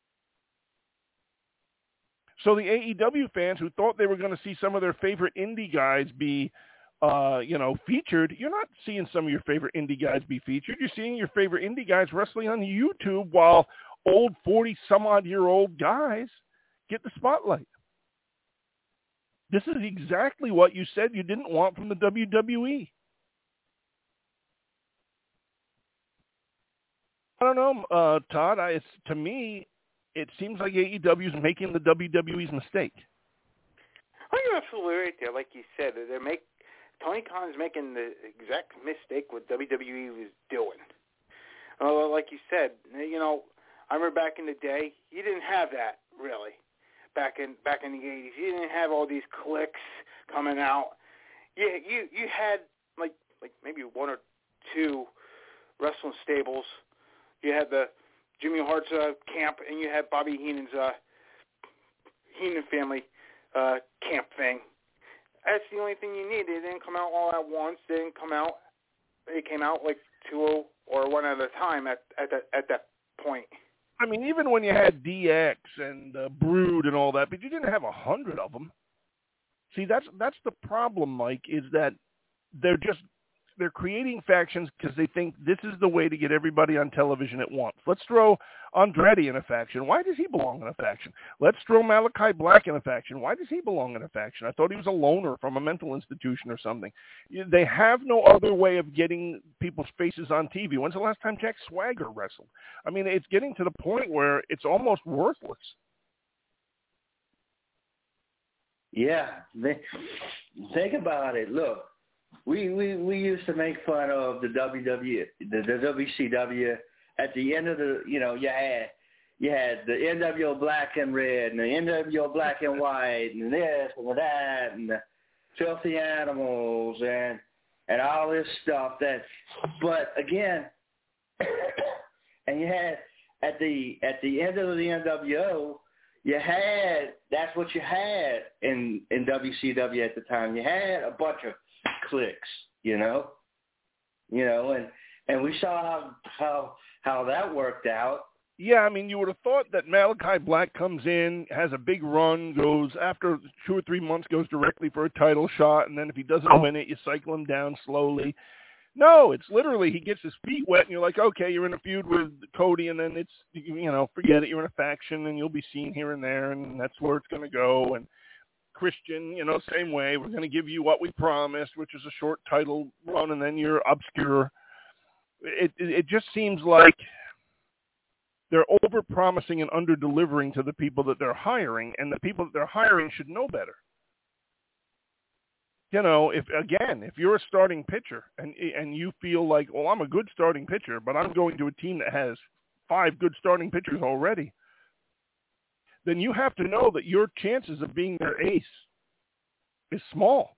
So the AEW fans who thought they were going to see some of their favorite indie guys be, featured, you're not seeing some of your favorite indie guys be featured. You're seeing your favorite indie guys wrestling on YouTube while old 40-some-odd-year-old guys get the spotlight. This is exactly what you said you didn't want from the WWE. I don't know, Todd. To me, it seems like AEW is making the WWE's mistake. Oh, you're absolutely right there. Like you said, Tony Khan's making the exact mistake what WWE was doing. Like you said, I remember back in the day, you didn't have that really. Back in the 80s, you didn't have all these cliques coming out. You had like maybe 1 or 2 wrestling stables. You had the Jimmy Hart's camp, and you had Bobby Heenan's Heenan family camp thing. That's the only thing you need. They didn't come out all at once. They came out like 2 or 1 at a time at that point. I mean, even when you had DX and Brood and all that, but you didn't have 100 of them. See, that's the problem, Mike, is that they're creating factions because they think this is the way to get everybody on television at once. Let's throw Andretti in a faction. Why does he belong in a faction? Let's throw Malachi Black in a faction. Why does he belong in a faction? I thought he was a loner from a mental institution or something. They have no other way of getting people's faces on TV. When's the last time Jack Swagger wrestled? I mean, it's getting to the point where it's almost worthless. Yeah. Think about it. Look. We used to make fun of the WCW. At the end of the, you had the NWO Black and Red and the NWO Black and White and this and that and the Filthy Animals and all this stuff. But again, and you had at the end of the NWO, that's what you had in WCW at the time. You had a bunch of cliques, and we saw how that worked out. Yeah, I mean, you would have thought that Malachi Black comes in, has a big run, goes after 2 or 3 months, goes directly for a title shot, and then if he doesn't win it, you cycle him down slowly. No, it's literally he gets his feet wet, and you're like, okay, you're in a feud with Cody, and then it's, forget it, you're in a faction, and you'll be seen here and there, and that's where it's going to go. And Christian, same way, we're going to give you what we promised, which is a short title run, and then you're obscure. It just seems like they're over-promising and under-delivering to the people that they're hiring, and the people that they're hiring should know better. If you're a starting pitcher and you feel like, well, I'm a good starting pitcher, but I'm going to a team that has 5 good starting pitchers already, then you have to know that your chances of being their ace is small.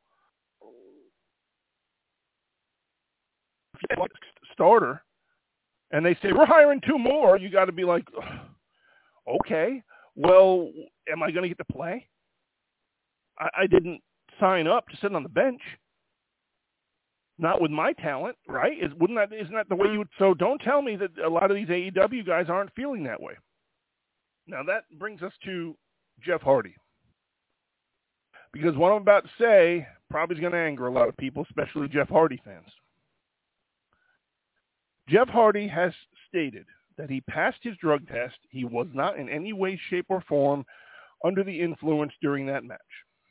If you're like a starter, and they say, we're hiring 2 more, you got to be like, okay, well, am I going to get to play? I didn't sign up to sit on the bench. Not with my talent, right? Isn't that the way you would? So don't tell me that a lot of these AEW guys aren't feeling that way. Now that brings us to Jeff Hardy. Because what I'm about to say probably is going to anger a lot of people, especially Jeff Hardy fans. Jeff Hardy has stated that he passed his drug test. He was not in any way, shape, or form under the influence during that match.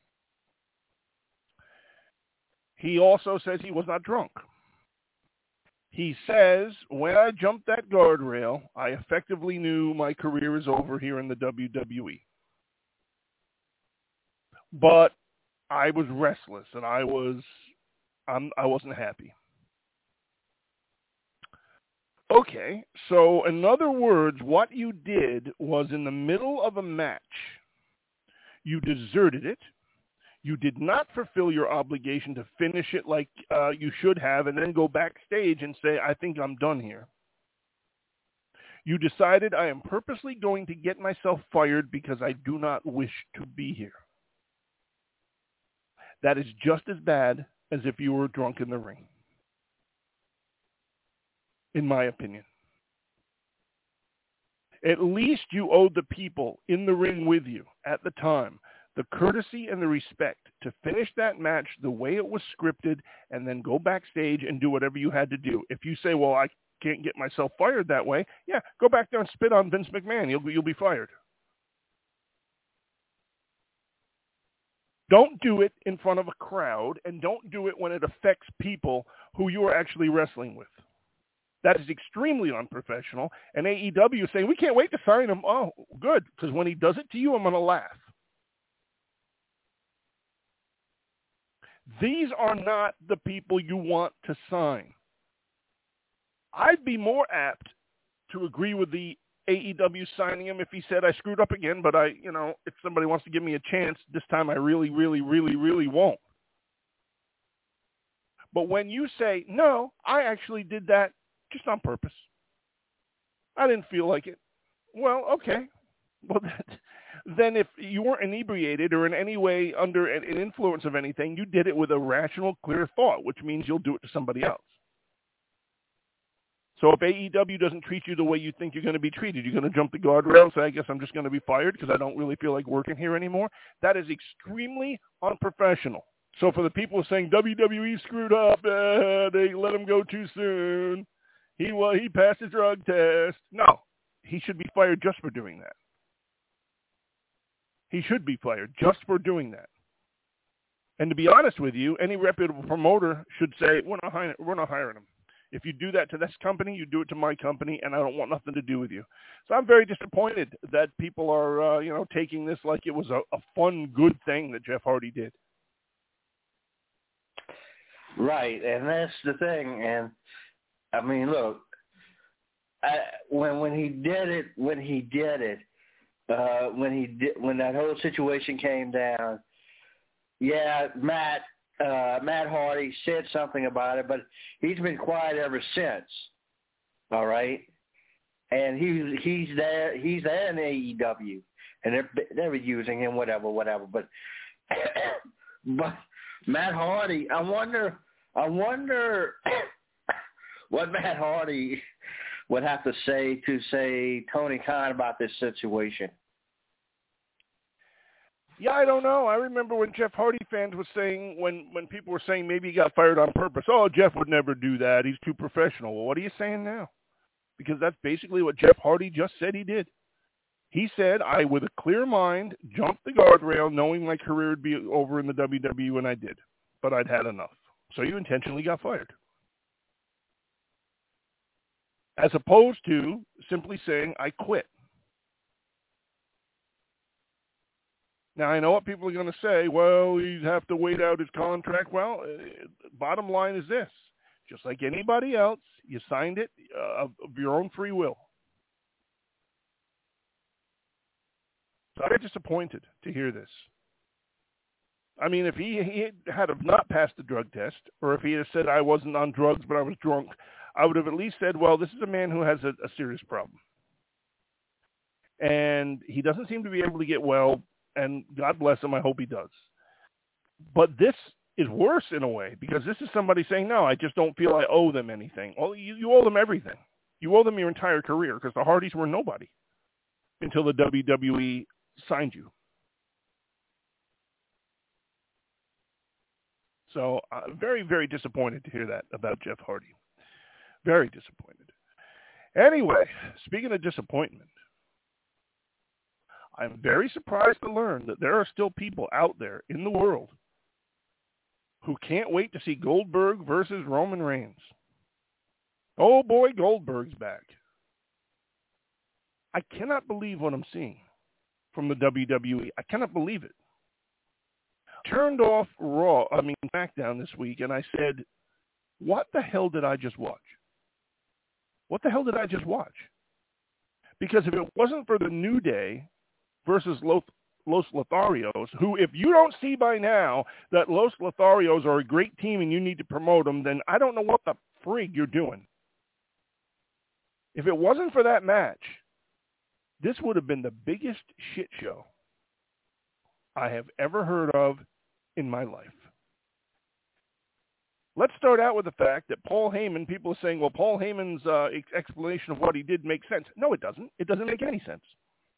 He also says he was not drunk. He says, when I jumped that guardrail, I effectively knew my career is over here in the WWE. But I was restless, and I wasn't happy. Okay, so in other words, what you did was in the middle of a match, you deserted it. You did not fulfill your obligation to finish it like you should have and then go backstage and say, I think I'm done here. You decided, I am purposely going to get myself fired because I do not wish to be here. That is just as bad as if you were drunk in the ring, in my opinion. At least you owed the people in the ring with you at the time the courtesy and the respect to finish that match the way it was scripted and then go backstage and do whatever you had to do. If you say, well, I can't get myself fired that way, yeah, go back there and spit on Vince McMahon. You'll be fired. Don't do it in front of a crowd, and don't do it when it affects people who you are actually wrestling with. That is extremely unprofessional, and AEW is saying, we can't wait to sign him. Oh, good, because when he does it to you, I'm going to laugh. These are not the people you want to sign. I'd be more apt to agree with the AEW signing him if he said, I screwed up again, but if somebody wants to give me a chance, this time I really, really, really, really won't. But when you say, no, I actually did that just on purpose. I didn't feel like it. Well, okay. Well, then if you weren't inebriated or in any way under an influence of anything, you did it with a rational, clear thought, which means you'll do it to somebody else. So if AEW doesn't treat you the way you think you're going to be treated, you're going to jump the guardrail and say, I guess I'm just going to be fired because I don't really feel like working here anymore. That is extremely unprofessional. So for the people who are saying WWE screwed up, they let him go too soon, he passed his drug test. No, he should be fired just for doing that. He should be fired just for doing that. And to be honest with you, any reputable promoter should say, we're not hiring him. If you do that to this company, you do it to my company, and I don't want nothing to do with you. So I'm very disappointed that people are, taking this like it was a fun, good thing that Jeff Hardy did. Right, and that's the thing. And I mean, look, when that whole situation came down, yeah, Matt Hardy said something about it, but he's been quiet ever since. All right, and he's there in AEW, and they're using him, whatever. But but Matt Hardy, I wonder what Matt Hardy would have to say to Tony Khan about this situation. Yeah, I don't know. I remember when Jeff Hardy fans were saying, when people were saying maybe he got fired on purpose. Oh, Jeff would never do that. He's too professional. Well, what are you saying now? Because that's basically what Jeff Hardy just said he did. He said, I, with a clear mind, jumped the guardrail knowing my career would be over in the WWE when I did. But I'd had enough. So you intentionally got fired. As opposed to simply saying, I quit. Now, I know what people are going to say. Well, he'd have to wait out his contract. Well, bottom line is this. Just like anybody else, you signed it of your own free will. So I'm disappointed to hear this. I mean, if he had not passed the drug test, or if he had said I wasn't on drugs but I was drunk, I would have at least said, well, this is a man who has a serious problem. And he doesn't seem to be able to get well. And God bless him, I hope he does. But this is worse in a way, because this is somebody saying, no, I just don't feel I owe them anything. Well, you owe them everything. You owe them your entire career, because the Hardys were nobody until the WWE signed you. So very, very disappointed to hear that about Jeff Hardy. Very disappointed. Anyway, speaking of disappointment, I'm very surprised to learn that there are still people out there in the world who can't wait to see Goldberg versus Roman Reigns. Oh boy, Goldberg's back. I cannot believe what I'm seeing from the WWE. I cannot believe it. Turned off SmackDown this week, and I said, what the hell did I just watch? What the hell did I just watch? Because if it wasn't for the New Day versus Los Lotharios, who, if you don't see by now that Los Lotharios are a great team and you need to promote them, then I don't know what the frig you're doing. If it wasn't for that match, this would have been the biggest shit show I have ever heard of in my life. Let's start out with the fact that Paul Heyman, people are saying, well, Paul Heyman's explanation of what he did makes sense. No, it doesn't. It doesn't make any sense.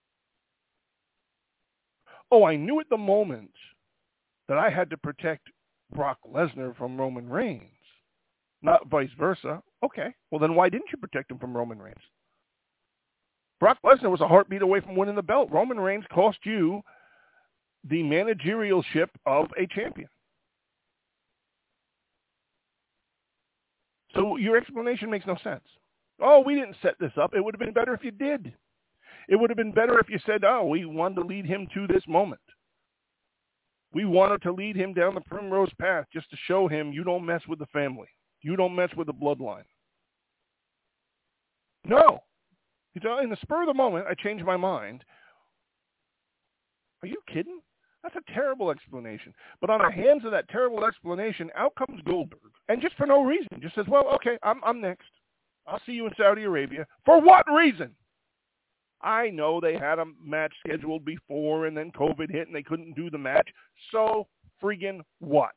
Oh, I knew at the moment that I had to protect Brock Lesnar from Roman Reigns, not vice versa. Okay, well then why didn't you protect him from Roman Reigns? Brock Lesnar was a heartbeat away from winning the belt. Roman Reigns cost you the managerialship of a champion. So your explanation makes no sense. Oh, we didn't set this up. It would have been better if you did. It would have been better if you said, oh, we wanted to lead him to this moment. We wanted to lead him down the primrose path just to show him you don't mess with the family. You don't mess with the bloodline. No. In the spur of the moment, I changed my mind. Are you kidding? That's a terrible explanation. But on the hands of that terrible explanation, out comes Goldberg. And just for no reason. Just says, well, okay, I'm next. I'll see you in Saudi Arabia. For what reason? I know they had a match scheduled before and then COVID hit and they couldn't do the match. So friggin' what?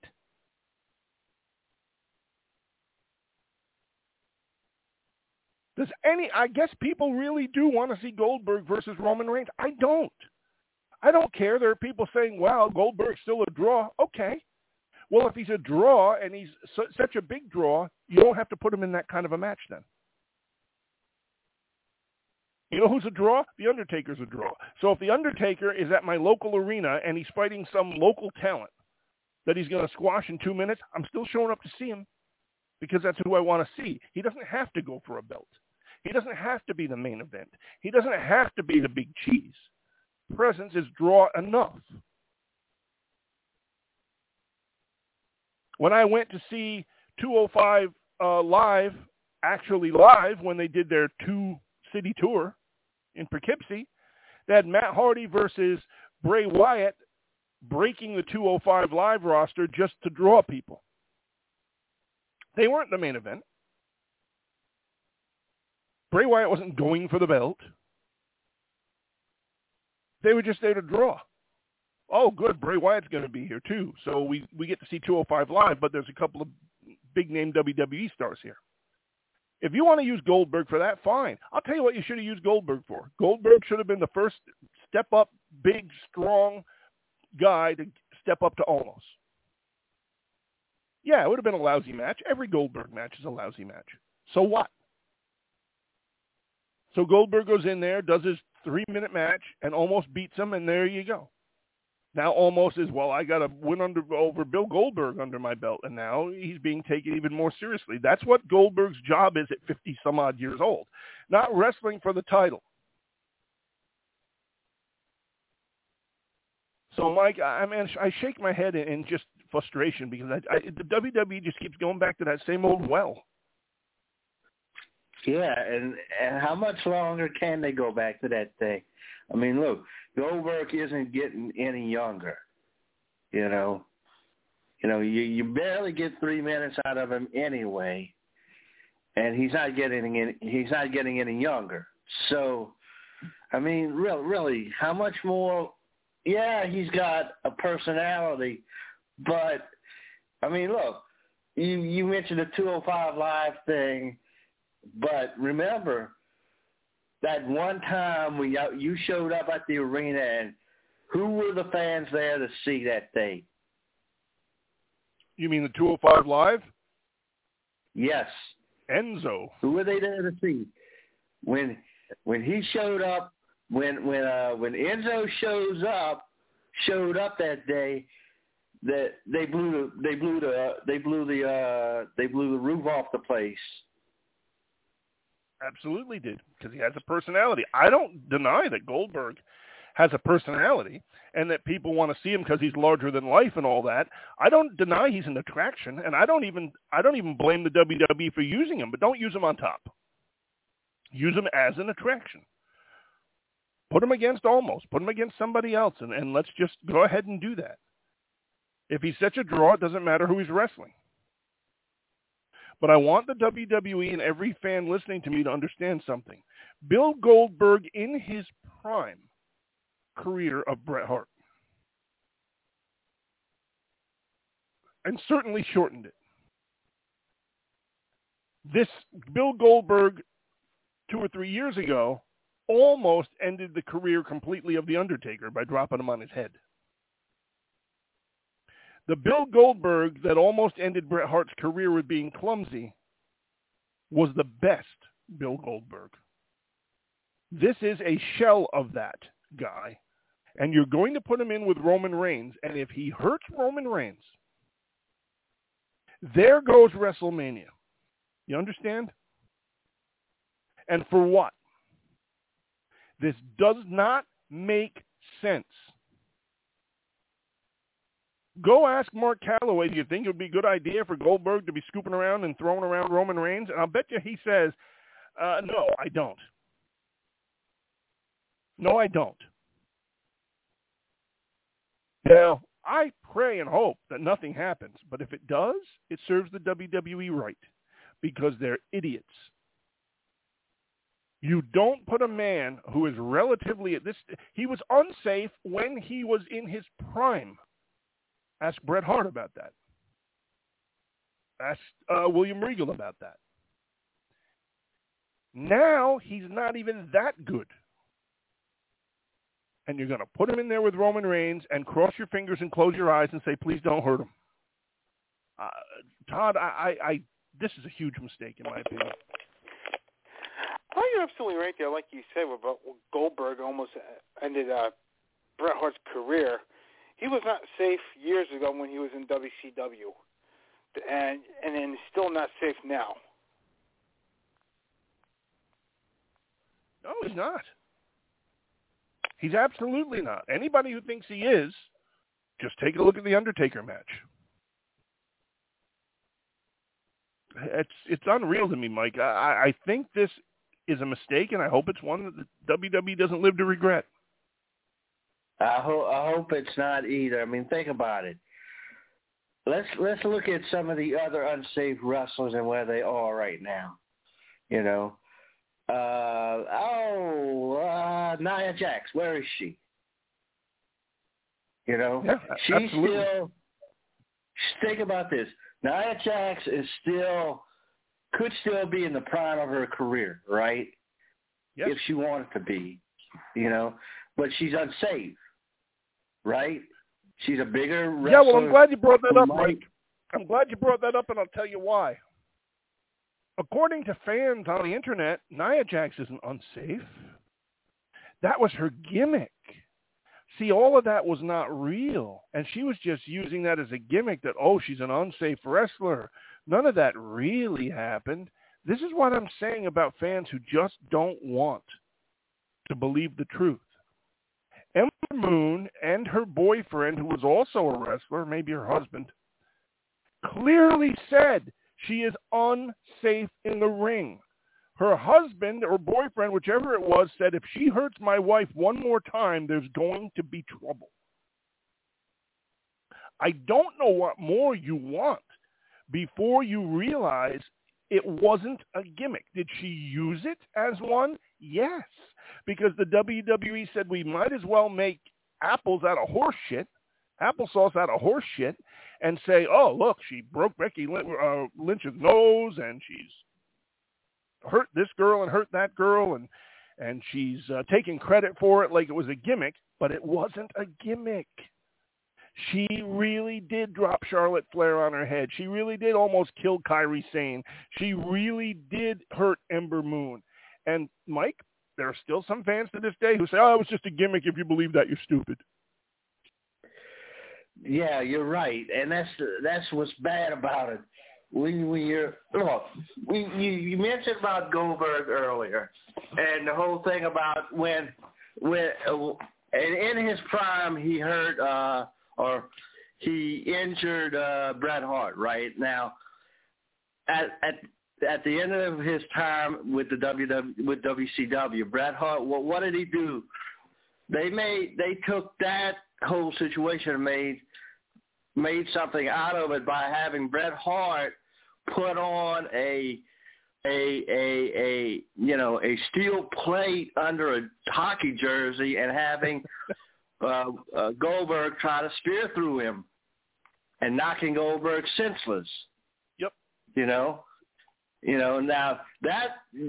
I guess people really do want to see Goldberg versus Roman Reigns. I don't care. There are people saying, wow, Goldberg's still a draw. Okay. Well, if he's a draw and he's such a big draw, you don't have to put him in that kind of a match then. You know who's a draw? The Undertaker's a draw. So if The Undertaker is at my local arena and he's fighting some local talent that he's going to squash in 2 minutes, I'm still showing up to see him because that's who I want to see. He doesn't have to go for a belt. He doesn't have to be the main event. He doesn't have to be the big cheese. Presence is draw enough. When I went to see 205 live, actually live, when they did their 2-city tour in Poughkeepsie, they had Matt Hardy versus Bray Wyatt breaking the 205 live roster just to draw people. They weren't the main event. Bray Wyatt wasn't going for the belt. They were just there to draw. Oh, good, Bray Wyatt's going to be here too. So we get to see 205 Live, but there's a couple of big-name WWE stars here. If you want to use Goldberg for that, fine. I'll tell you what you should have used Goldberg for. Goldberg should have been the first step-up, big, strong guy to step up to Omos. Yeah, it would have been a lousy match. Every Goldberg match is a lousy match. So what? So Goldberg goes in there, does his 3-minute match, and almost beats him, and there you go. Now almost is, well, I got to win over Bill Goldberg under my belt, and now he's being taken even more seriously. That's what Goldberg's job is at 50-some-odd years old, not wrestling for the title. So, Mike, I shake my head in just frustration because the WWE just keeps going back to that same old well. Yeah, and how much longer can they go back to that thing? I mean, look, Goldberg isn't getting any younger. You barely get 3 minutes out of him anyway, and he's not getting any younger. So, I mean, really, how much more? Yeah, he's got a personality, but I mean, look, you mentioned the 205 Live thing, but remember that one time when you showed up at the arena, and who were the fans there to see that thing? You mean the 205 Live? Yes. Enzo. Who were they there to see? When he showed up, when Enzo showed up that day, that they blew the roof off the place. Absolutely did, because he has a personality. I don't deny that Goldberg has a personality and that people want to see him because he's larger than life and all that. I don't deny he's an attraction, and I don't even blame the WWE for using him, but don't use him on top. Use him as an attraction. Put him against Omos. Put him against somebody else, and let's just go ahead and do that. If he's such a draw, it doesn't matter who he's wrestling. But I want the WWE and every fan listening to me to understand something. Bill Goldberg, in his prime career of Bret Hart, and certainly shortened it. This Bill Goldberg 2 or 3 years ago almost ended the career completely of The Undertaker by dropping him on his head. The Bill Goldberg that almost ended Bret Hart's career with being clumsy was the best Bill Goldberg. This is a shell of that guy, and you're going to put him in with Roman Reigns, and if he hurts Roman Reigns, there goes WrestleMania. You understand? And for what? This does not make sense. Go ask Mark Calloway, do you think it would be a good idea for Goldberg to be scooping around and throwing around Roman Reigns? And I'll bet you he says, no, I don't. No, I don't. Now, I pray and hope that nothing happens, but if it does, it serves the WWE right, because they're idiots. You don't put a man who is relatively at this, he was unsafe when he was in his prime. Ask Bret Hart about that. Ask William Regal about that. Now he's not even that good. And you're going to put him in there with Roman Reigns and cross your fingers and close your eyes and say, please don't hurt him. Todd, this is a huge mistake in my opinion. Oh, you're absolutely right there. Like you said, about Goldberg almost ended Bret Hart's career. He was not safe years ago when he was in WCW, and then still not safe now. No, he's not. He's absolutely not. Anybody who thinks he is, just take a look at the Undertaker match. It's unreal to me, Mike. I think this is a mistake, and I hope it's one that the WWE doesn't live to regret. I hope it's not either. I mean, think about it. Let's look at some of the other unsafe wrestlers and where they are right now. You know, Nia Jax, where is she? You know, Yeah, she absolutely. still. Think about this. Nia Jax could still be in the prime of her career, right? Yes. If she wanted to be, you know, but she's unsafe, right? She's a bigger wrestler. Yeah, well, I'm glad you brought that up, Mike. I'm glad you brought that up, and I'll tell you why. According to fans on the internet, Nia Jax isn't unsafe. That was her gimmick. See, all of that was not real, and she was just using that as a gimmick that, oh, she's an unsafe wrestler. None of that really happened. This is what I'm saying about fans who just don't want to believe the truth. Ember Moon and her boyfriend, who was also a wrestler, maybe her husband, clearly said she is unsafe in the ring. Her husband or boyfriend, whichever it was, said, if she hurts my wife one more time, there's going to be trouble. I don't know what more you want before you realize it wasn't a gimmick. Did she use it as one? Yes, because the WWE said we might as well make apples out of horse shit, applesauce out of horse shit, and say, oh, look, she broke Becky Lynch's nose, and she's hurt this girl and hurt that girl, and she's taking credit for it like it was a gimmick, but it wasn't a gimmick. She really did drop Charlotte Flair on her head. She really did almost kill Kairi Sane. She really did hurt Ember Moon. And, Mike, there are still some fans to this day who say, oh, it was just a gimmick. If you believe that, you're stupid. Yeah, you're right, and that's what's bad about it. When you're look, you mentioned about Goldberg earlier, and the whole thing about when in his prime he hurt or he injured Bret Hart. Right now, at the end of his time with the WCW, Bret Hart, what did he do? They took that whole situation and made something out of it by having Bret Hart put on a steel plate under a hockey jersey and having Goldberg try to spear through him and knocking Goldberg senseless. Yep. You know now that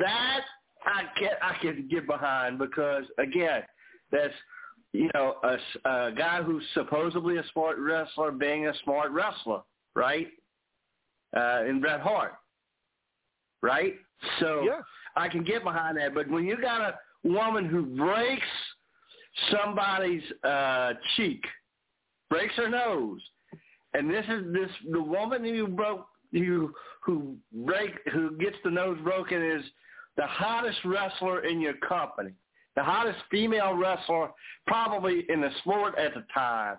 I can get behind, because again, that's a guy who's supposedly a smart wrestler being a smart wrestler, right? In Bret Hart, right? So yeah. I can get behind that. But when you got a woman who breaks somebody's cheek, breaks her nose, and the woman who gets the nose broken is the hottest wrestler in your company, the hottest female wrestler probably in the sport at the time,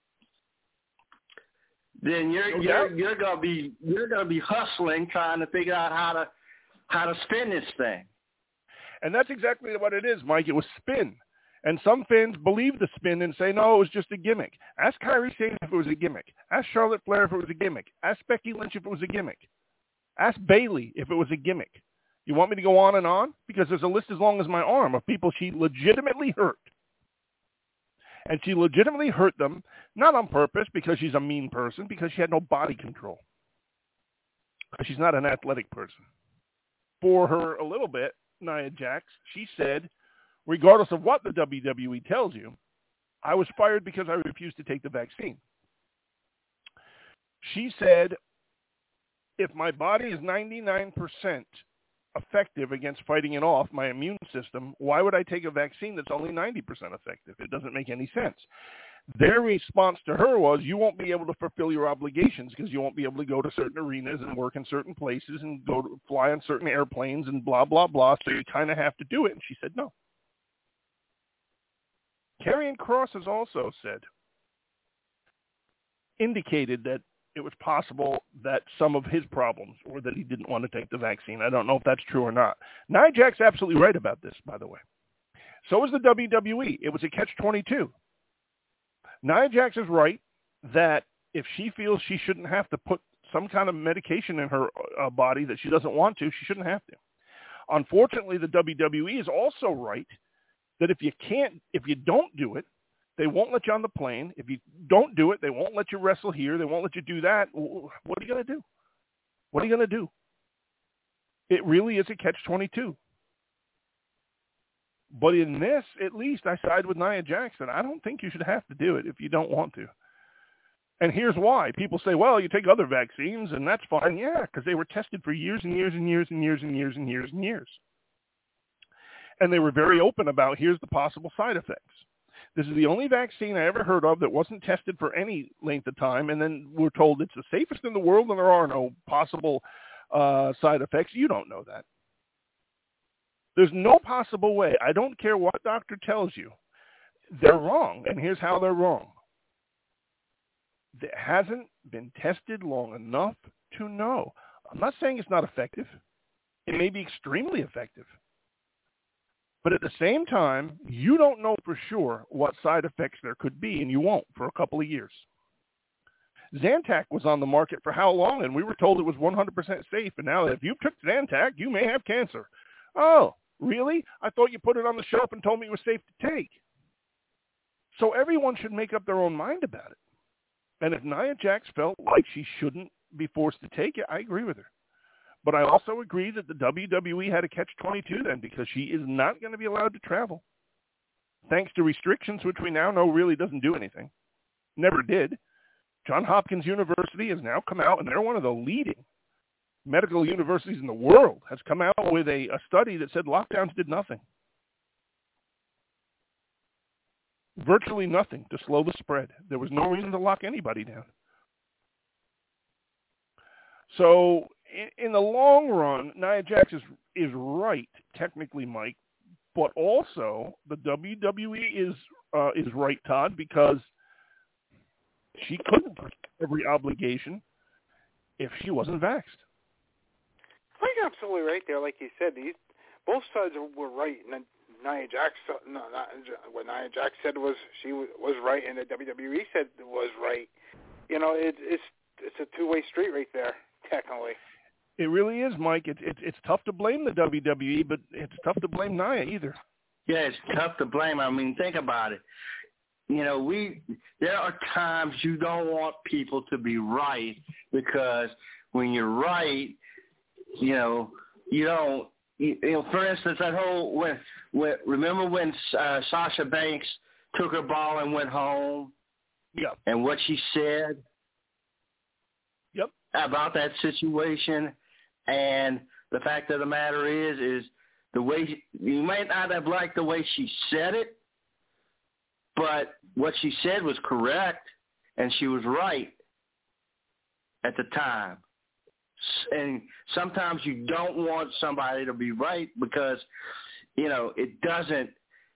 then you're gonna be hustling, trying to figure out how to spin this thing. And that's exactly what it is, Mike. It was spin. And some fans believe the spin and say, no, it was just a gimmick. Ask Kairi Sane if it was a gimmick. Ask Charlotte Flair if it was a gimmick. Ask Becky Lynch if it was a gimmick. Ask Bayley if it was a gimmick. You want me to go on and on? Because there's a list as long as my arm of people she legitimately hurt. And she legitimately hurt them, not on purpose because she's a mean person, because she had no body control. Because she's not an athletic person. For her a little bit, Nia Jax, she said, regardless of what the WWE tells you, I was fired because I refused to take the vaccine. She said, if my body is 99% effective against fighting it off, my immune system, why would I take a vaccine that's only 90% effective? It doesn't make any sense. Their response to her was, you won't be able to fulfill your obligations because you won't be able to go to certain arenas and work in certain places and fly on certain airplanes and blah, blah, blah, so you kind of have to do it. And she said no. Karrion Kross has also indicated that it was possible that some of his problems were that he didn't want to take the vaccine. I don't know if that's true or not. Nia Jax's absolutely right about this, by the way. So is the WWE. It was a catch-22. Nia Jax is right that if she feels she shouldn't have to put some kind of medication in her body that she doesn't want to, she shouldn't have to. Unfortunately, the WWE is also right that if you don't do it, They won't let you on the plane. If you don't do it, they won't let you wrestle here. They won't let you do that. What are you going to do? What are you going to do? It really is a catch-22. But in this, at least, I side with Nia Jackson. I don't think you should have to do it if you don't want to. And here's why. People say, well, you take other vaccines, and that's fine. Yeah, because they were tested for years and years and years and years and years and years and years. And they were very open about, here's the possible side effects. This is the only vaccine I ever heard of that wasn't tested for any length of time, and then we're told it's the safest in the world and there are no possible side effects. You don't know that. There's no possible way. I don't care what doctor tells you. They're wrong, and here's how they're wrong. It hasn't been tested long enough to know. I'm not saying it's not effective. It may be extremely effective. But at the same time, you don't know for sure what side effects there could be, and you won't for a couple of years. Zantac was on the market for how long, and we were told it was 100% safe, and now if you took Zantac, you may have cancer. Oh, really? I thought you put it on the shelf and told me it was safe to take. So everyone should make up their own mind about it. And if Nia Jax felt like she shouldn't be forced to take it, I agree with her. But I also agree that the WWE had a catch-22 then, because she is not going to be allowed to travel. Thanks to restrictions, which we now know really doesn't do anything. Never did. Johns Hopkins University has now come out, and they're one of the leading medical universities in the world, has come out with a study that said lockdowns did nothing. Virtually nothing to slow the spread. There was no reason to lock anybody down. So in the long run, Nia Jax is right, technically, Mike, but also the WWE is right, Todd, because she couldn't break every obligation if she wasn't vaxxed. I think you're absolutely right there. Like you said, both sides were right. And Nia Jax, what Nia Jax said was she was right, and the WWE said was right. You know, it's a two-way street right there, technically. It really is, Mike. It's tough to blame the WWE, but it's tough to blame Nia either. Yeah, it's tough to blame. I mean, think about it. You know, there are times you don't want people to be right, because when you're right, you know, you don't. You know, for instance, that whole remember when Sasha Banks took her ball and went home? Yep. And what she said? Yep. About that situation, and the fact of the matter is the way you might not have liked the way she said it, but what she said was correct, and she was right at the time. And sometimes you don't want somebody to be right because, you know, it doesn't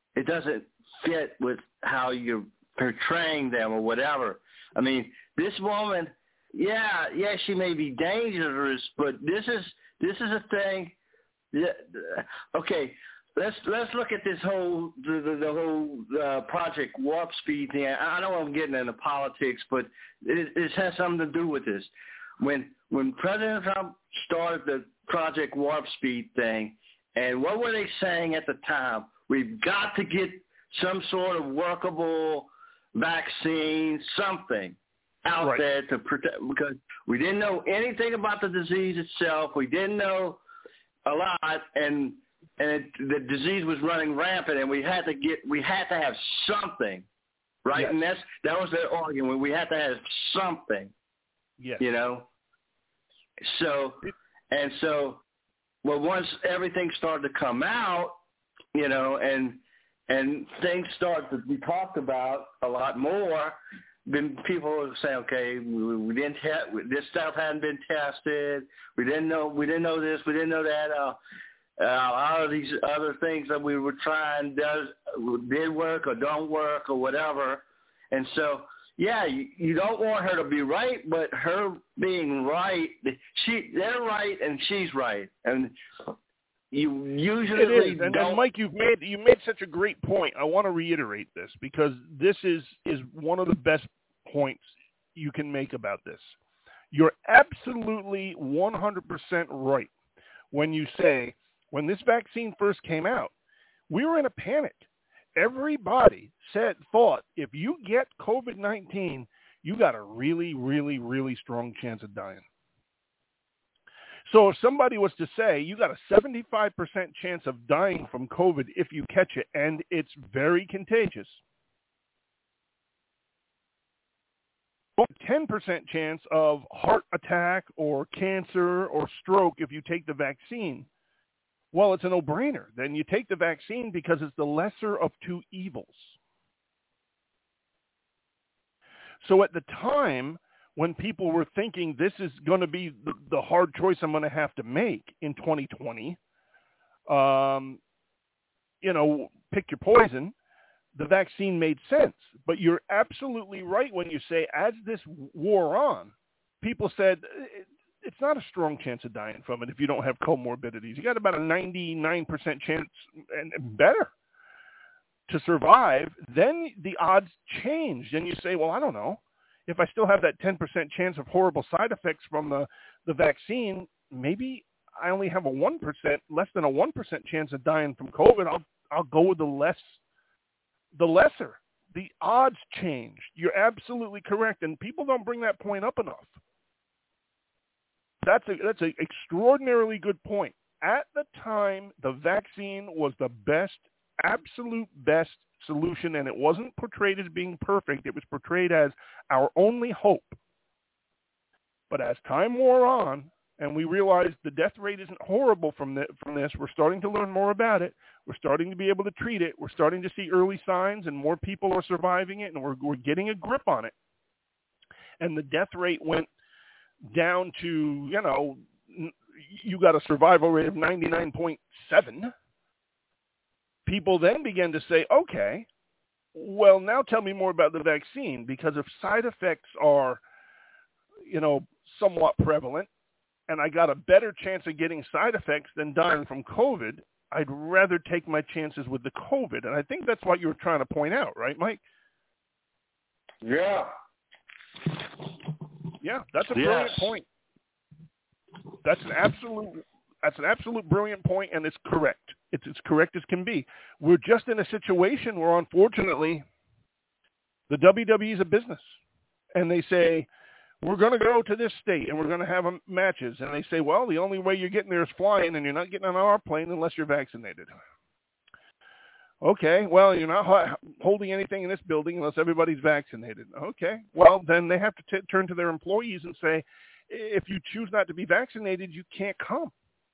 fit with how you're portraying them or whatever. I mean, this woman, yeah, she may be dangerous, but this is a thing. Okay, let's look at this whole the whole Project Warp Speed thing. I know I'm getting into politics, but it has something to do with this. When President Trump started the Project Warp Speed thing, and what were they saying at the time? We've got to get some sort of workable vaccine, something out there to protect, because we didn't know anything about the disease itself. We didn't know a lot, and the disease was running rampant, and we had to have something, right? Yes. And that was their argument. We had to have something. Yes. You know? So, well, once everything started to come out, you know, and things started to be talked about a lot more, then people would say, okay, we didn't this stuff hadn't been tested. We didn't know this. We didn't know that. All of these other things that we were trying did work or don't work or whatever. And so, yeah, you don't want her to be right, but her being right, they're right and she's right, and you usually don't. And Mike, you made such a great point. I want to reiterate this because this is one of the best points you can make about this. You're absolutely 100% right when you say when this vaccine first came out, we were in a panic. everybody thought if you get COVID-19, you got a really, really, really strong chance of dying. So if somebody was to say you got a 75% chance of dying from COVID if you catch it, and it's very contagious, or 10% chance of heart attack or cancer or stroke if you take the vaccine, well, it's a no-brainer. Then you take the vaccine because it's the lesser of two evils. So at the time when people were thinking this is going to be the hard choice I'm going to have to make in 2020, pick your poison, the vaccine made sense. But you're absolutely right when you say as this wore on, people said it's not a strong chance of dying from it if you don't have comorbidities. You got about a 99% chance and better to survive. Then the odds change. Then you say, well, I don't know. If I still have that 10% chance of horrible side effects from the vaccine, maybe I only have less than a 1% chance of dying from COVID. I'll go with the lesser. The odds changed. You're absolutely correct, and people don't bring that point up enough. That's an extraordinarily good point. At the time, the vaccine was the absolute best solution, and it wasn't portrayed as being perfect. It was portrayed as our only hope. But as time wore on, and we realized the death rate isn't horrible from this, we're starting to learn more about it. We're starting to be able to treat it. We're starting to see early signs, and more people are surviving it, and we're getting a grip on it. And the death rate went down to, you got a survival rate of 99.7. People then began to say, okay, well, now tell me more about the vaccine, because if side effects are, somewhat prevalent, and I got a better chance of getting side effects than dying from COVID, I'd rather take my chances with the COVID. And I think that's what you were trying to point out, right, Mike? Yeah. Yeah, that's a brilliant point. That's an absolute brilliant point, and it's correct. It's as correct as can be. We're just in a situation where, unfortunately, the WWE is a business, and they say, we're going to go to this state, and we're going to have matches. And they say, well, the only way you're getting there is flying, and you're not getting on our plane unless you're vaccinated. Okay, well, you're not holding anything in this building unless everybody's vaccinated. Okay, well, then they have to turn to their employees and say, if you choose not to be vaccinated, you can't come.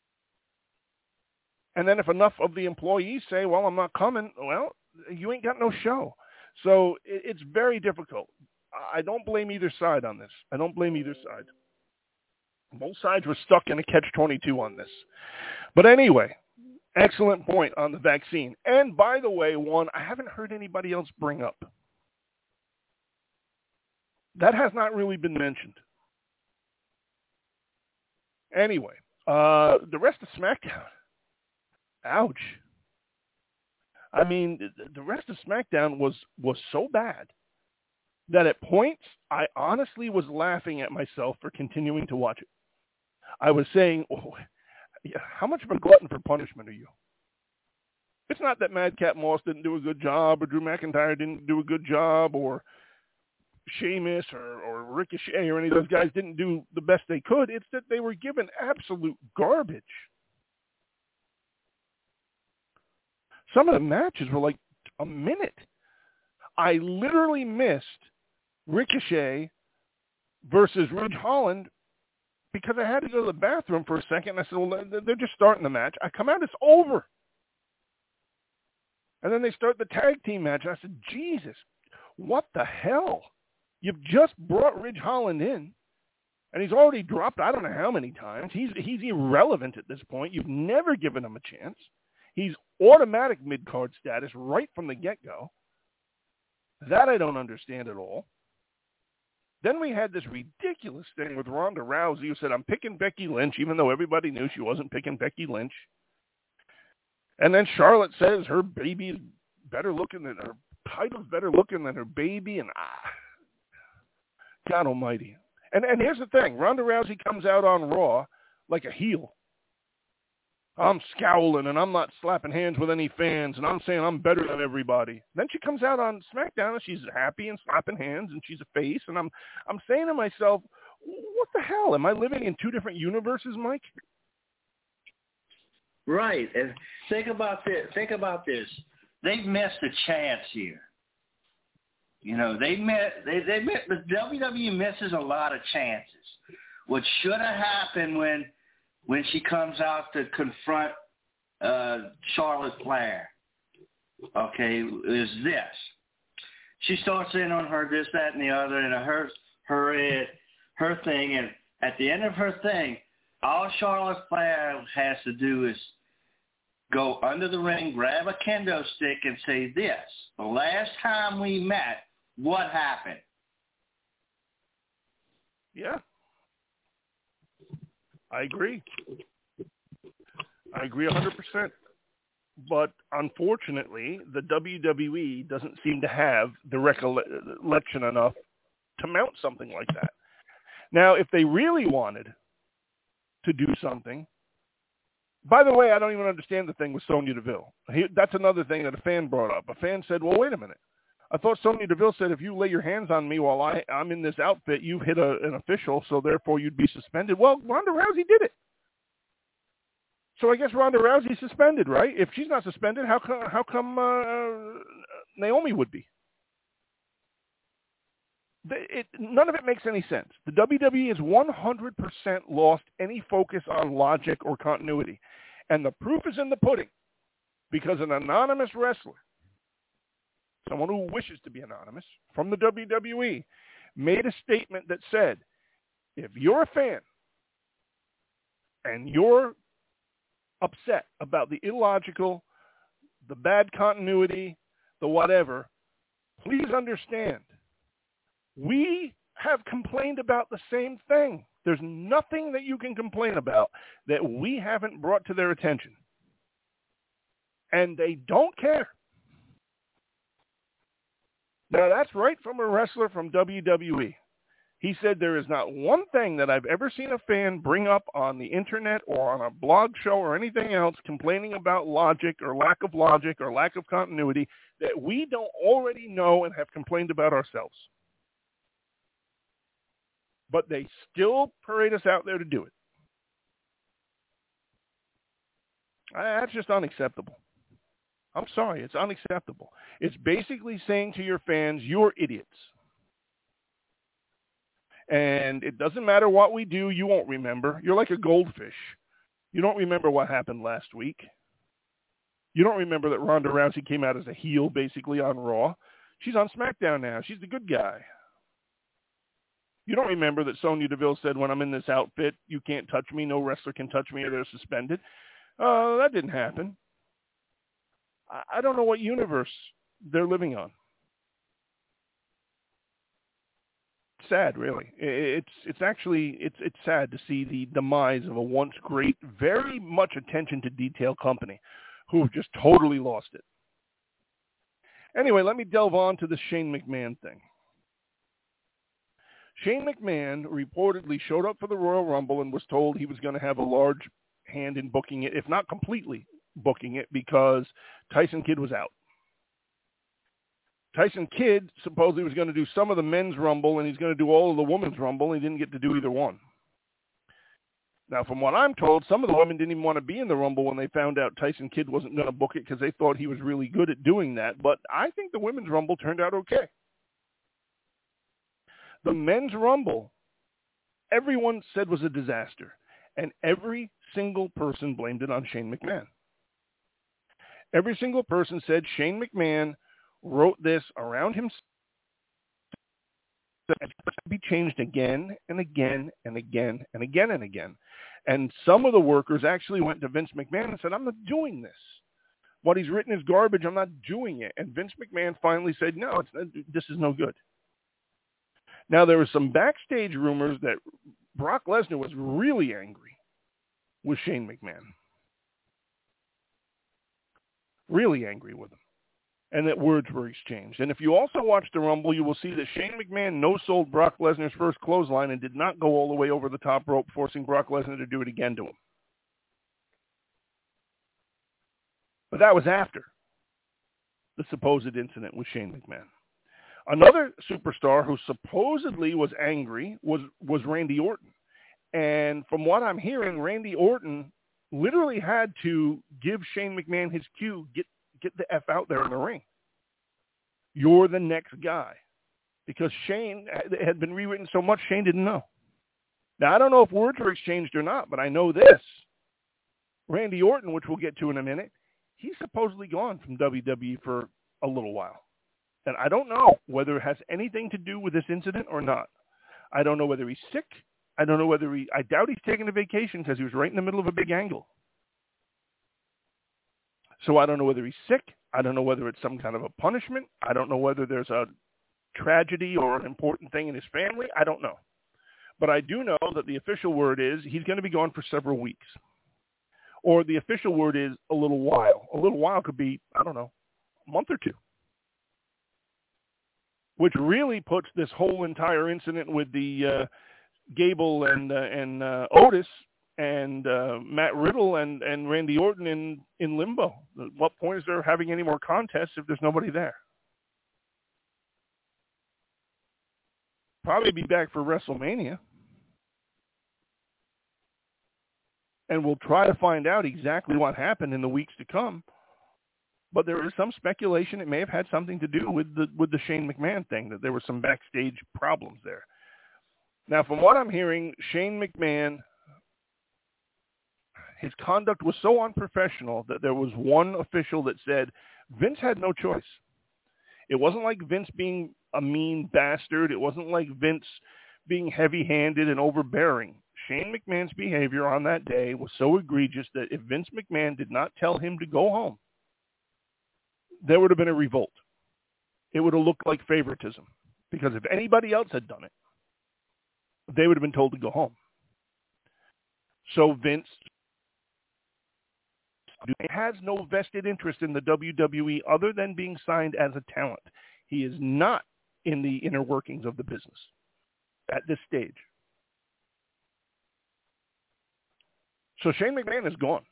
And then if enough of the employees say, well, I'm not coming, well, you ain't got no show. So it's very difficult. I don't blame either side on this. I don't blame either side. Both sides were stuck in a catch-22 on this. But anyway, excellent point on the vaccine. And by the way, one I haven't heard anybody else bring up. That has not really been mentioned. Anyway, the rest of SmackDown. Ouch. I mean, the rest of SmackDown was so bad that at points I honestly was laughing at myself for continuing to watch it. I was saying, how much of a glutton for punishment are you? It's not that Madcap Moss didn't do a good job, or Drew McIntyre didn't do a good job, or Sheamus or Ricochet or any of those guys didn't do the best they could. It's that they were given absolute garbage. Some of the matches were like a minute. I literally missed Ricochet versus Ridge Holland because I had to go to the bathroom for a second. I said, well, they're just starting the match. I come out, it's over. And then they start the tag team match. I said, Jesus, what the hell? You've just brought Ridge Holland in, and he's already dropped I don't know how many times. He's irrelevant at this point. You've never given him a chance. He's automatic mid-card status right from the get-go. That I don't understand at all. Then we had this ridiculous thing with Ronda Rousey who said, I'm picking Becky Lynch, even though everybody knew she wasn't picking Becky Lynch. And then Charlotte says her baby is better looking than her title's better looking than her baby. And God almighty. And here's the thing. Ronda Rousey comes out on Raw like a heel. I'm scowling and I'm not slapping hands with any fans and I'm saying I'm better than everybody. Then she comes out on SmackDown and she's happy and slapping hands and she's a face. And I'm saying to myself, what the hell? Am I living in two different universes, Mike? Right. And think about this. They've missed a chance here. You know, the WWE misses a lot of chances. What should have happened when she comes out to confront Charlotte Flair, okay, is this. She starts in on her this, that, and the other, and her thing, and at the end of her thing, all Charlotte Flair has to do is go under the ring, grab a kendo stick, and say this. The last time we met, what happened? Yeah. I agree 100%. But unfortunately, the WWE doesn't seem to have the recollection enough to mount something like that. Now, if they really wanted to do something, by the way, I don't even understand the thing with Sonya Deville. That's another thing that a fan brought up. A fan said, well, wait a minute. I thought Sonya Deville said if you lay your hands on me while I'm in this outfit, you've hit an official, so therefore you'd be suspended. Well, Ronda Rousey did it. So I guess Ronda Rousey's suspended, right? If she's not suspended, how come Naomi would be? None of it makes any sense. The WWE has 100% lost any focus on logic or continuity. And the proof is in the pudding because an anonymous wrestler, someone who wishes to be anonymous, from the WWE, made a statement that said, if you're a fan and you're upset about the illogical, the bad continuity, the whatever, please understand, we have complained about the same thing. There's nothing that you can complain about that we haven't brought to their attention. And they don't care. Now, that's right from a wrestler from WWE. He said there is not one thing that I've ever seen a fan bring up on the internet or on a blog show or anything else complaining about logic or lack of continuity that we don't already know and have complained about ourselves. But they still parade us out there to do it. That's just unacceptable. I'm sorry, it's unacceptable. It's basically saying to your fans, you're idiots. And it doesn't matter what we do, you won't remember. You're like a goldfish. You don't remember what happened last week. You don't remember that Ronda Rousey came out as a heel basically on Raw. She's on SmackDown now. She's the good guy. You don't remember that Sonya Deville said, when I'm in this outfit, you can't touch me, no wrestler can touch me, or they're suspended. That didn't happen. I don't know what universe they're living on. Sad, really. It's sad to see the demise of a once great, very much attention to detail company who have just totally lost it. Anyway, let me delve on to the Shane McMahon thing. Shane McMahon reportedly showed up for the Royal Rumble and was told he was going to have a large hand in booking it, if not completely booking it, because Tyson Kidd was out. Tyson Kidd supposedly was going to do some of the men's Rumble, and he's going to do all of the women's Rumble, and he didn't get to do either one. Now, from what I'm told, some of the women didn't even want to be in the Rumble when they found out Tyson Kidd wasn't going to book it because they thought he was really good at doing that. But I think the women's Rumble turned out okay. The men's Rumble, everyone said was a disaster, and every single person blamed it on Shane McMahon. Every single person said Shane McMahon wrote this around himself. It could be changed again and again and again and again and again. And some of the workers actually went to Vince McMahon and said, I'm not doing this. What he's written is garbage. I'm not doing it. And Vince McMahon finally said, no, this is no good. Now, there were some backstage rumors that Brock Lesnar was really angry with Shane McMahon. Really angry with him. And that words were exchanged. And if you also watch the Rumble, you will see that Shane McMahon no-sold Brock Lesnar's first clothesline and did not go all the way over the top rope, forcing Brock Lesnar to do it again to him. that was after the supposed incident with Shane McMahon. Another superstar who supposedly was angry was Randy Orton. And from what I'm hearing, Randy Orton literally had to give Shane McMahon his cue, get the F out there in the ring. You're the next guy. Because Shane had been rewritten so much, Shane didn't know. Now, I don't know if words were exchanged or not, but I know this. Randy Orton, which we'll get to in a minute, he's supposedly gone from WWE for a little while. And I don't know whether it has anything to do with this incident or not. I don't know whether he's sick. I don't know whether I doubt he's taking a vacation because he was right in the middle of a big angle. So I don't know whether he's sick. I don't know whether it's some kind of a punishment. I don't know whether there's a tragedy or an important thing in his family. I don't know. But I do know that the official word is he's going to be gone for several weeks. Or the official word is a little while. A little while could be, I don't know, a month or two. Which really puts this whole entire incident with the Gable and Otis and Matt Riddle and Randy Orton in limbo. At what point is there having any more contests if there's nobody there? Probably be back for WrestleMania. And we'll try to find out exactly what happened in the weeks to come. But there is some speculation it may have had something to do with the Shane McMahon thing, that there were some backstage problems there. Now, from what I'm hearing, Shane McMahon, his conduct was so unprofessional that there was one official that said Vince had no choice. It wasn't like Vince being a mean bastard. It wasn't like Vince being heavy-handed and overbearing. Shane McMahon's behavior on that day was so egregious that if Vince McMahon did not tell him to go home, there would have been a revolt. It would have looked like favoritism. Because if anybody else had done it, they would have been told to go home. So Vince has no vested interest in the WWE other than being signed as a talent. He is not in the inner workings of the business at this stage. So Shane McMahon is gone.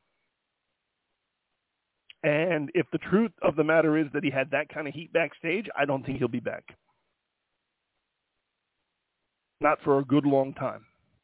And if the truth of the matter is that he had that kind of heat backstage, I don't think he'll be back. Not for a good long time.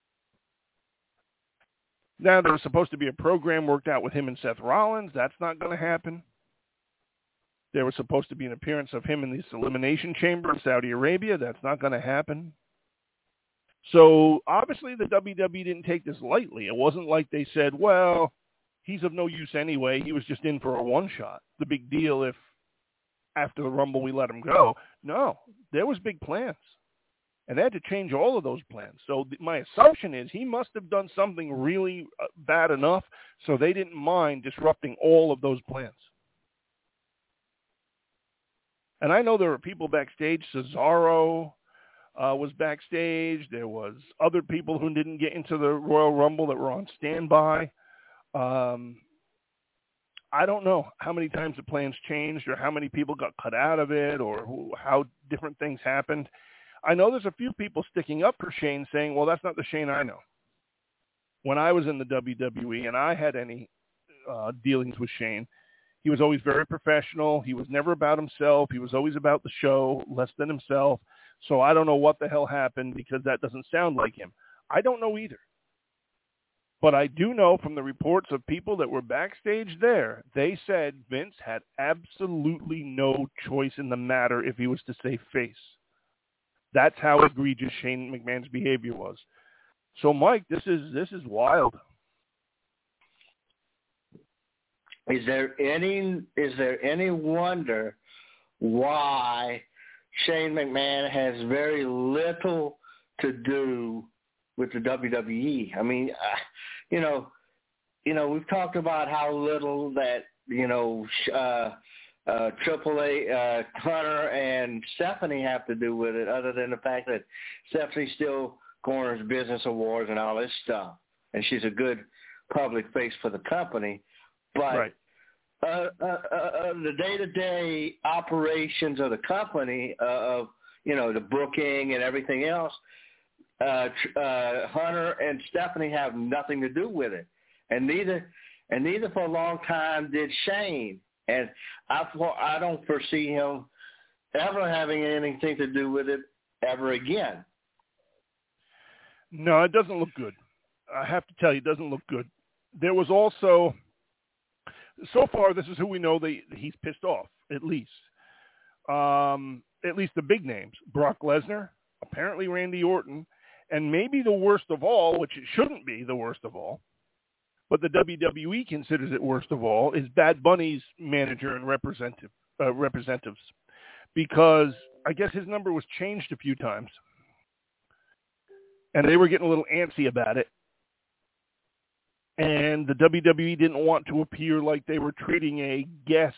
Now, there was supposed to be a program worked out with him and Seth Rollins. That's not going to happen. There was supposed to be an appearance of him in this Elimination Chamber in Saudi Arabia. That's not going to happen. So, obviously, the WWE didn't take this lightly. It wasn't like they said, well, he's of no use anyway. He was just in for a one-shot. The big deal if after the Rumble we let him go. No, there was big plans. And they had to change all of those plans. So my assumption is he must have done something really bad enough so they didn't mind disrupting all of those plans. And I know there were people backstage. Cesaro was backstage. There was other people who didn't get into the Royal Rumble that were on standby. I don't know how many times the plans changed or how many people got cut out of it or how different things happened. I know there's a few people sticking up for Shane saying, well, that's not the Shane I know. When I was in the WWE and I had any dealings with Shane, he was always very professional. He was never about himself. He was always about the show, less than himself. So I don't know what the hell happened because that doesn't sound like him. I don't know either. But I do know from the reports of people that were backstage there, they said Vince had absolutely no choice in the matter if he was to save face. That's how egregious Shane McMahon's behavior was. So, Mike, this is wild. Is there any wonder why Shane McMahon has very little to do with the WWE? I mean, we've talked about how little that Triple H, Hunter and Stephanie have to do with it, other than the fact that Stephanie still garners business awards and all this stuff, and she's a good public face for the company. But right. The day-to-day operations of the company, of the booking and everything else, Hunter and Stephanie have nothing to do with it, and neither for a long time did Shane. And I don't foresee him ever having anything to do with it ever again. No, it doesn't look good. I have to tell you, it doesn't look good. There was also, so far, this is who we know that he's pissed off, at least. At least the big names. Brock Lesnar, apparently Randy Orton, and maybe the worst of all, which it shouldn't be the worst of all, but the WWE considers it worst of all, is Bad Bunny's manager and representatives. Because I guess his number was changed a few times. And they were getting a little antsy about it. And the WWE didn't want to appear like they were treating a guest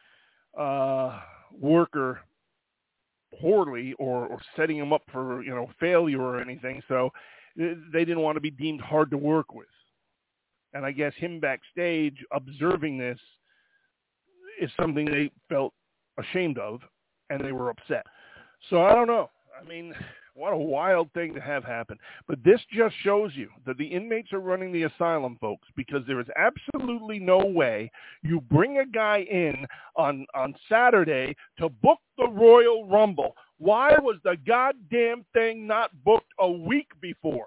worker poorly or setting him up for, failure or anything. So they didn't want to be deemed hard to work with. And I guess him backstage observing this is something they felt ashamed of, and they were upset. So I don't know. I mean, what a wild thing to have happen. But this just shows you that the inmates are running the asylum, folks, because there is absolutely no way you bring a guy in on Saturday to book the Royal Rumble. Why was the goddamn thing not booked a week before?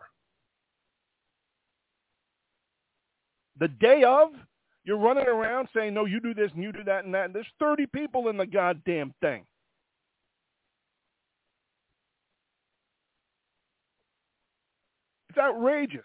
The day of, you're running around saying, no, you do this and you do that and that. And there's 30 people in the goddamn thing. It's outrageous.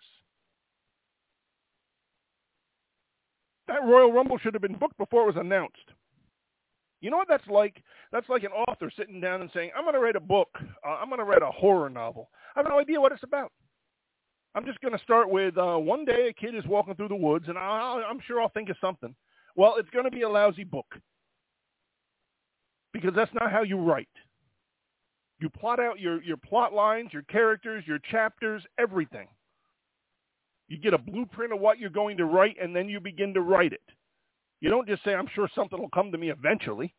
That Royal Rumble should have been booked before it was announced. You know what that's like? That's like an author sitting down and saying, I'm going to write a book. I'm going to write a horror novel. I have no idea what it's about. I'm just going to start with one day a kid is walking through the woods, and I'm sure I'll think of something. Well, it's going to be a lousy book because that's not how you write. You plot out your plot lines, your characters, your chapters, everything. You get a blueprint of what you're going to write, and then you begin to write it. You don't just say, I'm sure something will come to me eventually.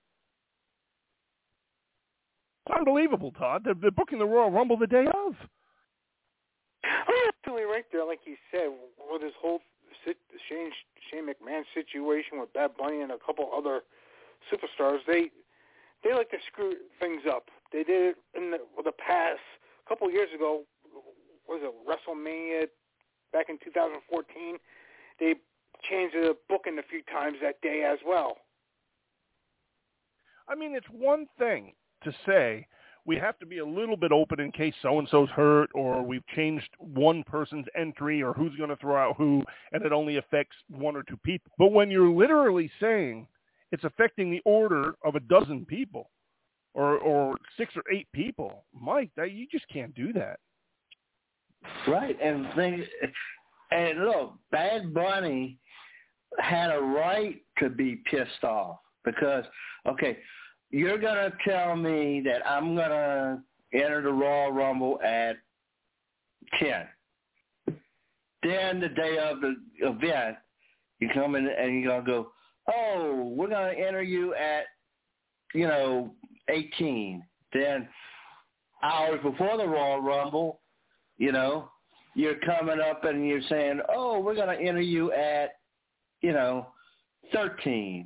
It's unbelievable, Todd. They're booking the Royal Rumble the day of. Oh, absolutely right there. Like you said, with this whole Shane McMahon situation with Bad Bunny and a couple other superstars, they like to screw things up. They did it in the past. A couple of years ago, was it WrestleMania back in 2014? They changed the booking a few times that day as well. I mean, it's one thing to say we have to be a little bit open in case so-and-so's hurt or we've changed one person's entry or who's going to throw out who, and it only affects one or two people. But when you're literally saying it's affecting the order of a dozen people or 6 or 8 people, Mike, you just can't do that. Right. And look, Bad Bunny had a right to be pissed off because, okay, you're going to tell me that I'm going to enter the Royal Rumble at 10. Then the day of the event, you come in and you're going to go, oh, we're going to enter you at, 18. Then hours before the Royal Rumble, you're coming up and you're saying, oh, we're going to enter you at, 13.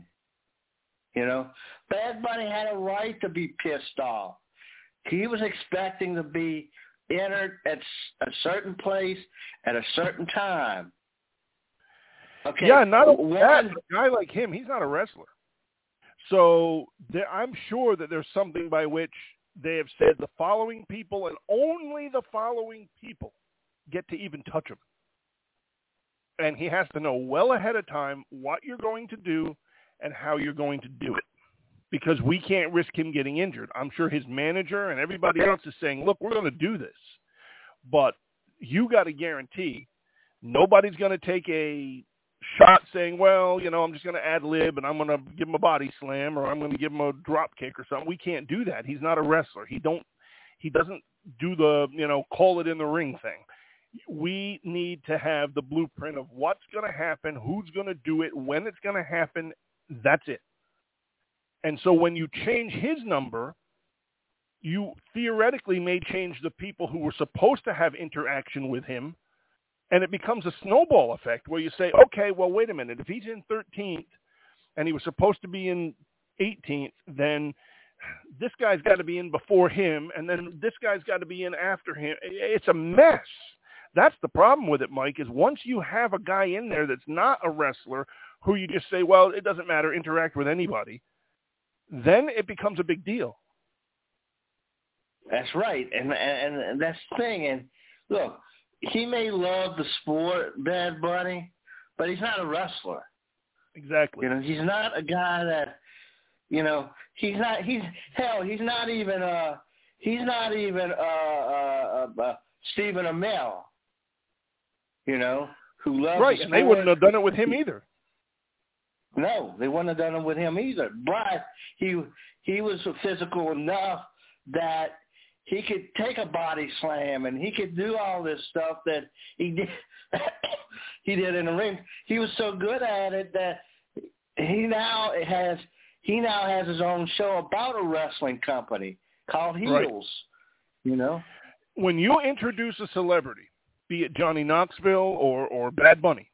Bad Bunny had a right to be pissed off. He was expecting to be entered at a certain place at a certain time. Okay. Yeah, not a guy like him. He's not a wrestler. So I'm sure that there's something by which they have said the following people and only the following people get to even touch him. And he has to know well ahead of time what you're going to do and how you're going to do it. Because we can't risk him getting injured. I'm sure his manager and everybody else is saying, look, we're going to do this. But you got to guarantee nobody's going to take a shot saying, well, I'm just going to ad lib and I'm going to give him a body slam or I'm going to give him a drop kick or something. We can't do that. He's not a wrestler. He doesn't do the, call it in the ring thing. We need to have the blueprint of what's going to happen, who's going to do it, when it's going to happen. That's it. And so when you change his number, you theoretically may change the people who were supposed to have interaction with him, and it becomes a snowball effect where you say, okay, well, wait a minute. If he's in 13th and he was supposed to be in 18th, then this guy's got to be in before him, and then this guy's got to be in after him. It's a mess. That's the problem with it, Mike, is once you have a guy in there that's not a wrestler who you just say, well, it doesn't matter, interact with anybody, then it becomes a big deal. That's right, and that's the thing. And look, he may love the sport, Bad Bunny, but he's not a wrestler. Exactly. You know, he's not a guy that, you know, he's not even Stephen Amell, you know, who loves right, the and sport. they wouldn't have done it with him either. No, they wouldn't have done it with him either. But he was physical enough that he could take a body slam and he could do all this stuff that he did. He did in the ring. He was so good at it that he now has his own show about a wrestling company called Heels. Right. You know, when you introduce a celebrity, be it Johnny Knoxville or Bad Bunny,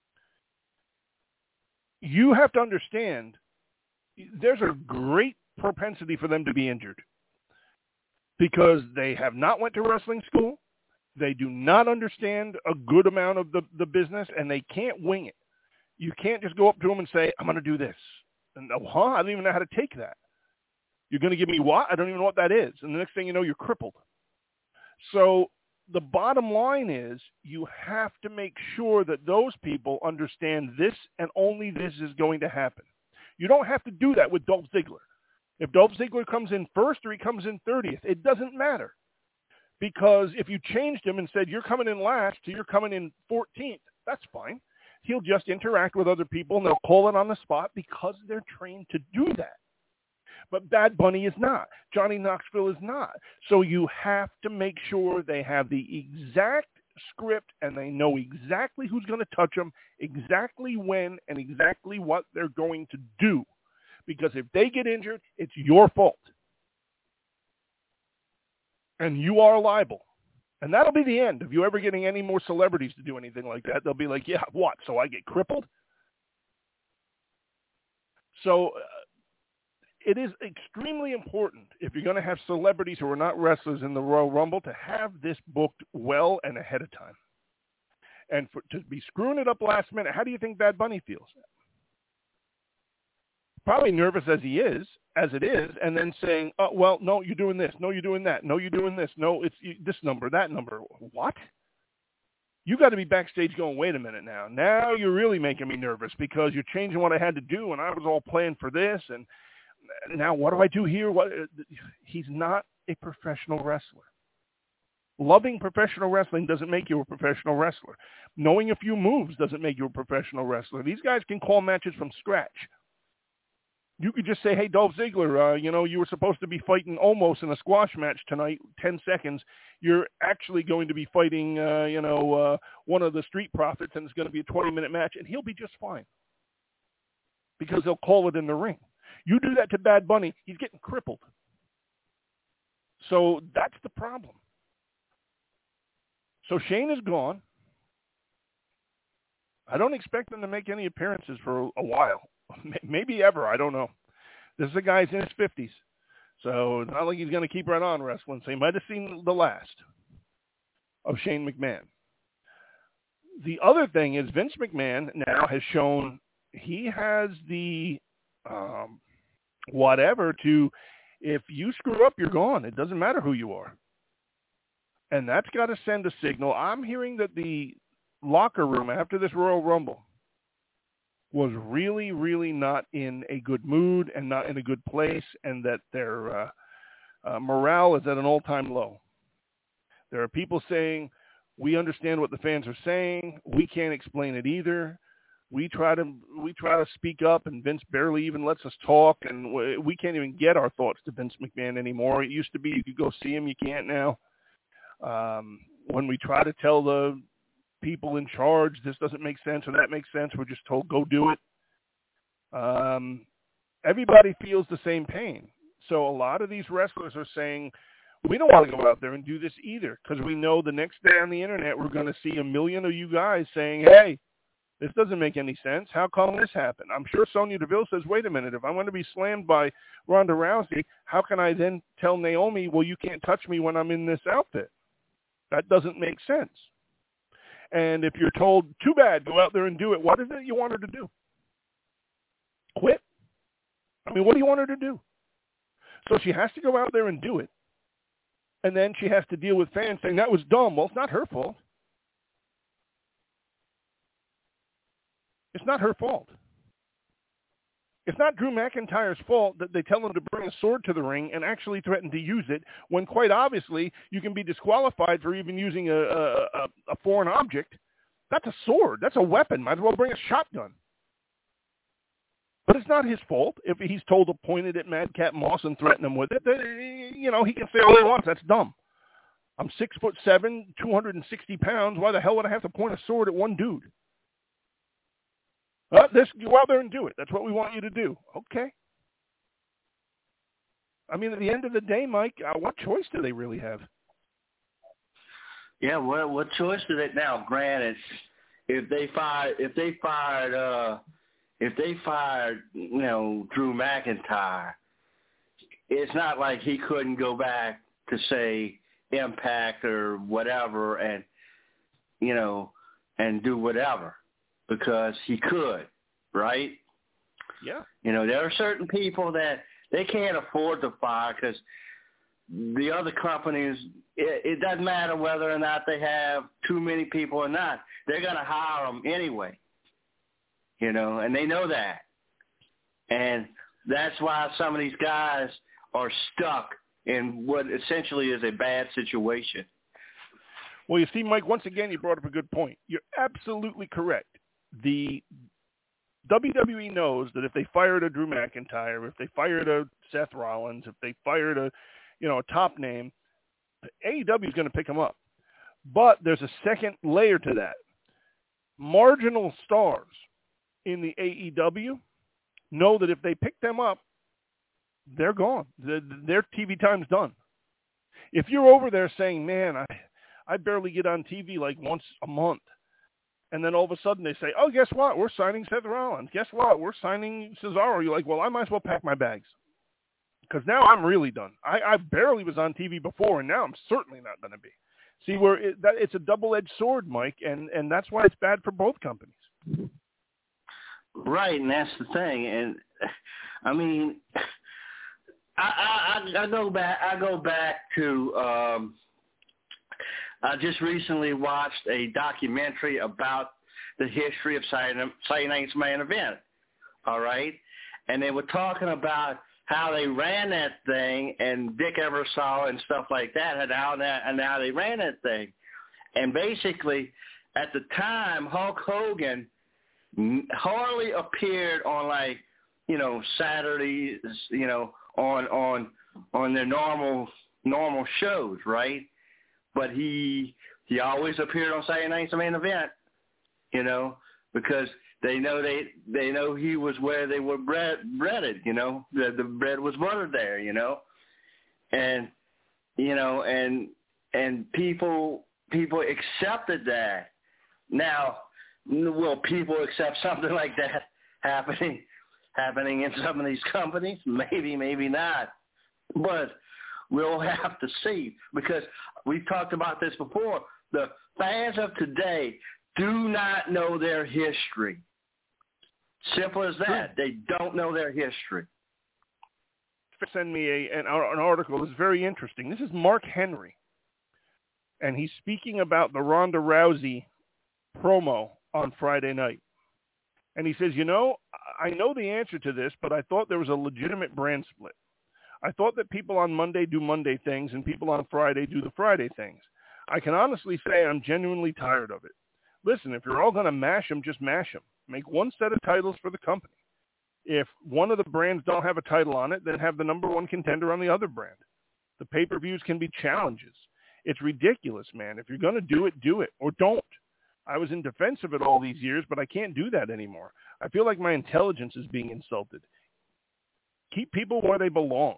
you have to understand there's a great propensity for them to be injured because they have not went to wrestling school. They do not understand a good amount of the business, and they can't wing it. You can't just go up to them and say, I'm going to do this. And, I don't even know how to take that. You're going to give me what? I don't even know what that is. And the next thing you know, you're crippled. So the bottom line is you have to make sure that those people understand this and only this is going to happen. You don't have to do that with Dolph Ziggler. If Dolph Ziggler comes in first or he comes in 30th, it doesn't matter. Because if you changed him and said you're coming in last to you're coming in 14th, that's fine. He'll just interact with other people and they'll call it on the spot because they're trained to do that. But Bad Bunny is not. Johnny Knoxville is not. So you have to make sure they have the exact script and they know exactly who's going to touch them, exactly when, and exactly what they're going to do. Because if they get injured, it's your fault. And you are liable. And that'll be the end of you ever getting any more celebrities to do anything like that. They'll be like, yeah, what? So I get crippled? So it is extremely important if you're going to have celebrities who are not wrestlers in the Royal Rumble to have this booked well and ahead of time. And to be screwing it up last minute, how do you think Bad Bunny feels? Probably nervous as it is, and then saying, oh, well, no, you're doing this. No, you're doing that. No, you're doing this. No, it's this number, that number. What? You got to be backstage going, wait a minute now. Now you're really making me nervous because you're changing what I had to do, and I was all planned for this, and now what do I do here? What? He's not a professional wrestler. Loving professional wrestling doesn't make you a professional wrestler. Knowing a few moves doesn't make you a professional wrestler. These guys can call matches from scratch. You could just say, hey, Dolph Ziggler, you were supposed to be fighting Omos in a squash match tonight, 10 seconds. You're actually going to be fighting, one of the Street Profits, and it's going to be a 20-minute match, and he'll be just fine because they'll call it in the ring. You do that to Bad Bunny, he's getting crippled. So that's the problem. So Shane is gone. I don't expect him to make any appearances for a while. Maybe ever, I don't know. This is a guy's in his 50s. So it's not like he's going to keep right on wrestling. So he might have seen the last of Shane McMahon. The other thing is Vince McMahon now has shown he has the whatever to, if you screw up, you're gone. It doesn't matter who you are. And that's got to send a signal. I'm hearing that the locker room after this Royal Rumble was really, really not in a good mood and not in a good place, and that their morale is at an all-time low. There are people saying, we understand what the fans are saying. We can't explain it either. We try to speak up, and Vince barely even lets us talk, and we can't even get our thoughts to Vince McMahon anymore. It used to be you could go see him. You can't now. When we try to tell the people in charge, this doesn't make sense or that makes sense, we're just told, go do it. Everybody feels the same pain. So a lot of these wrestlers are saying, we don't want to go out there and do this either, because we know the next day on the internet, we're going to see 1 million of you guys saying, hey, This doesn't make any sense. How come this happened? I'm sure Sonya Deville says, wait a minute, if I'm going to be slammed by Ronda Rousey, how can I then tell Naomi, well, you can't touch me when I'm in this outfit? That doesn't make sense. And if you're told, too bad, go out there and do it, what is it you want her to do? Quit? I mean, what do you want her to do? So she has to go out there and do it. And then she has to deal with fans saying, that was dumb. Well, it's not her fault. It's not her fault. It's not Drew McIntyre's fault that they tell him to bring a sword to the ring and actually threaten to use it when quite obviously you can be disqualified for even using a foreign object. That's a sword. That's a weapon. Might as well bring a shotgun. But it's not his fault if he's told to point it at Madcap Moss and threaten him with it. You know, he can say all he wants. That's dumb. I'm 6'7", 260 pounds. Why the hell would I have to point a sword at one dude? Go out there and do it. That's what we want you to do. Okay. I mean, at the end of the day, Mike, what choice do they really have? Yeah, what choice do they now? Granted, if they fired, you know, Drew McIntyre, it's not like he couldn't go back to say Impact or whatever, and you know, and do whatever. Because he could, right? Yeah. You know, there are certain people that they can't afford to fire because the other companies, it doesn't matter whether or not they have too many people or not. They're going to hire them anyway, you know, and they know that. And that's why some of these guys are stuck in what essentially is a bad situation. Well, you see, Mike, once again, you brought up a good point. You're absolutely correct. The WWE knows that if they fired a Drew McIntyre, if they fired a Seth Rollins, if they fired a top name, AEW is going to pick them up. But there's a second layer to that. Marginal stars in the AEW know that if they pick them up, they're gone. Their TV time's done. If you're over there saying, man, I barely get on TV like once a month, and then all of a sudden they say, oh, guess what? We're signing Seth Rollins. Guess what? We're signing Cesaro. You're like, well, I might as well pack my bags. Because now I'm really done. I barely was on TV before, and now I'm certainly not going to be. See, it's a double-edged sword, Mike, and that's why it's bad for both companies. Right, and that's the thing. And, I mean, I go back to I just recently watched a documentary about the history of Saturday Night's Main Event, all right? And they were talking about how they ran that thing and Dick Ebersol and stuff like that, and how they ran that thing. And basically, at the time, Hulk Hogan hardly appeared on, like, you know, Saturdays, you know, on their normal shows, right? But he always appeared on Saturday Night's Main Event, you know, because they know he was where they were breaded, you know, the bread was buttered there, you know, and you know, and people accepted that. Now, will people accept something like that happening in some of these companies? Maybe, maybe not, but we'll have to see, because we've talked about this before. The fans of today do not know their history. Simple as that. They don't know their history. Send me an article that's very interesting. This is Mark Henry, and he's speaking about the Ronda Rousey promo on Friday night. And he says, you know, I know the answer to this, but I thought there was a legitimate brand split. I thought that people on Monday do Monday things and people on Friday do the Friday things. I can honestly say I'm genuinely tired of it. Listen, if you're all going to mash them, just mash them. Make one set of titles for the company. If one of the brands don't have a title on it, then have the number one contender on the other brand. The pay-per-views can be challenges. It's ridiculous, man. If you're going to do it, or don't. I was in defense of it all these years, but I can't do that anymore. I feel like my intelligence is being insulted. Keep people where they belong.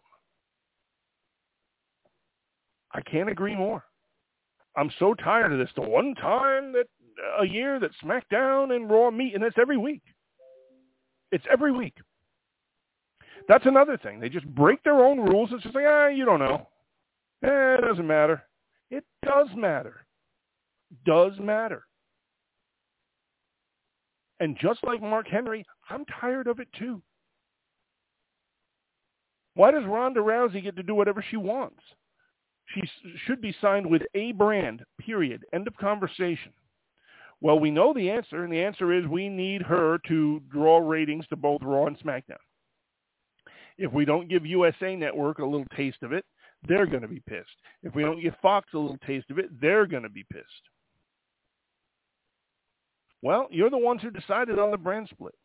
I can't agree more. I'm so tired of this. The one time that a year that SmackDown and Raw meet, and it's every week. It's every week. That's another thing. They just break their own rules. It's just like, you don't know. It doesn't matter. It does matter. Does matter. And just like Mark Henry, I'm tired of it too. Why does Ronda Rousey get to do whatever she wants? She should be signed with a brand, period. End of conversation. Well, we know the answer, and the answer is we need her to draw ratings to both Raw and SmackDown. If we don't give USA Network a little taste of it, they're going to be pissed. If we don't give Fox a little taste of it, they're going to be pissed. Well, you're the ones who decided on the brand split.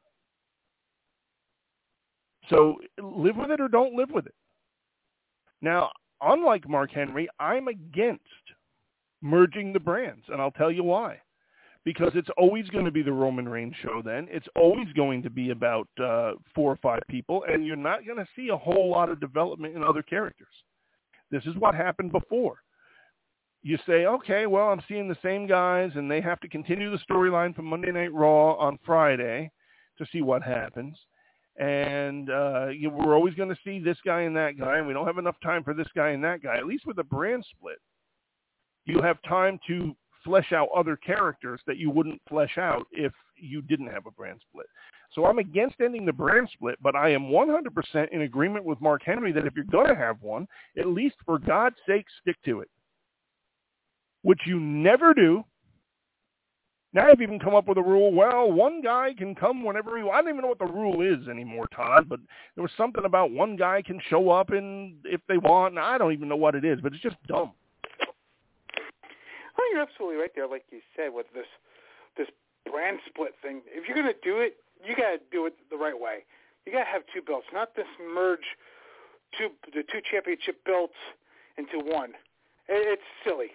So live with it or don't live with it. Now, unlike Mark Henry, I'm against merging the brands, and I'll tell you why. Because it's always going to be the Roman Reigns show then. It's always going to be about 4 or 5 people, and you're not going to see a whole lot of development in other characters. This is what happened before. You say, okay, well, I'm seeing the same guys, and they have to continue the storyline from Monday Night Raw on Friday to see what happens. And we're always going to see this guy and that guy, and we don't have enough time for this guy and that guy. At least with a brand split, you have time to flesh out other characters that you wouldn't flesh out if you didn't have a brand split. So I'm against ending the brand split, but I am 100% in agreement with Mark Henry that if you're going to have one, at least for God's sake, stick to it. Which you never do. Now I've even come up with a rule, well, one guy can come whenever he wants. I don't even know what the rule is anymore, Todd, but there was something about one guy can show up and if they want, and I don't even know what it is, but it's just dumb. Well, you're absolutely right there, like you said, with this brand split thing. If you're going to do it, you got to do it the right way. You got to have 2 belts, not this merge the 2 championship belts into one. It's silly.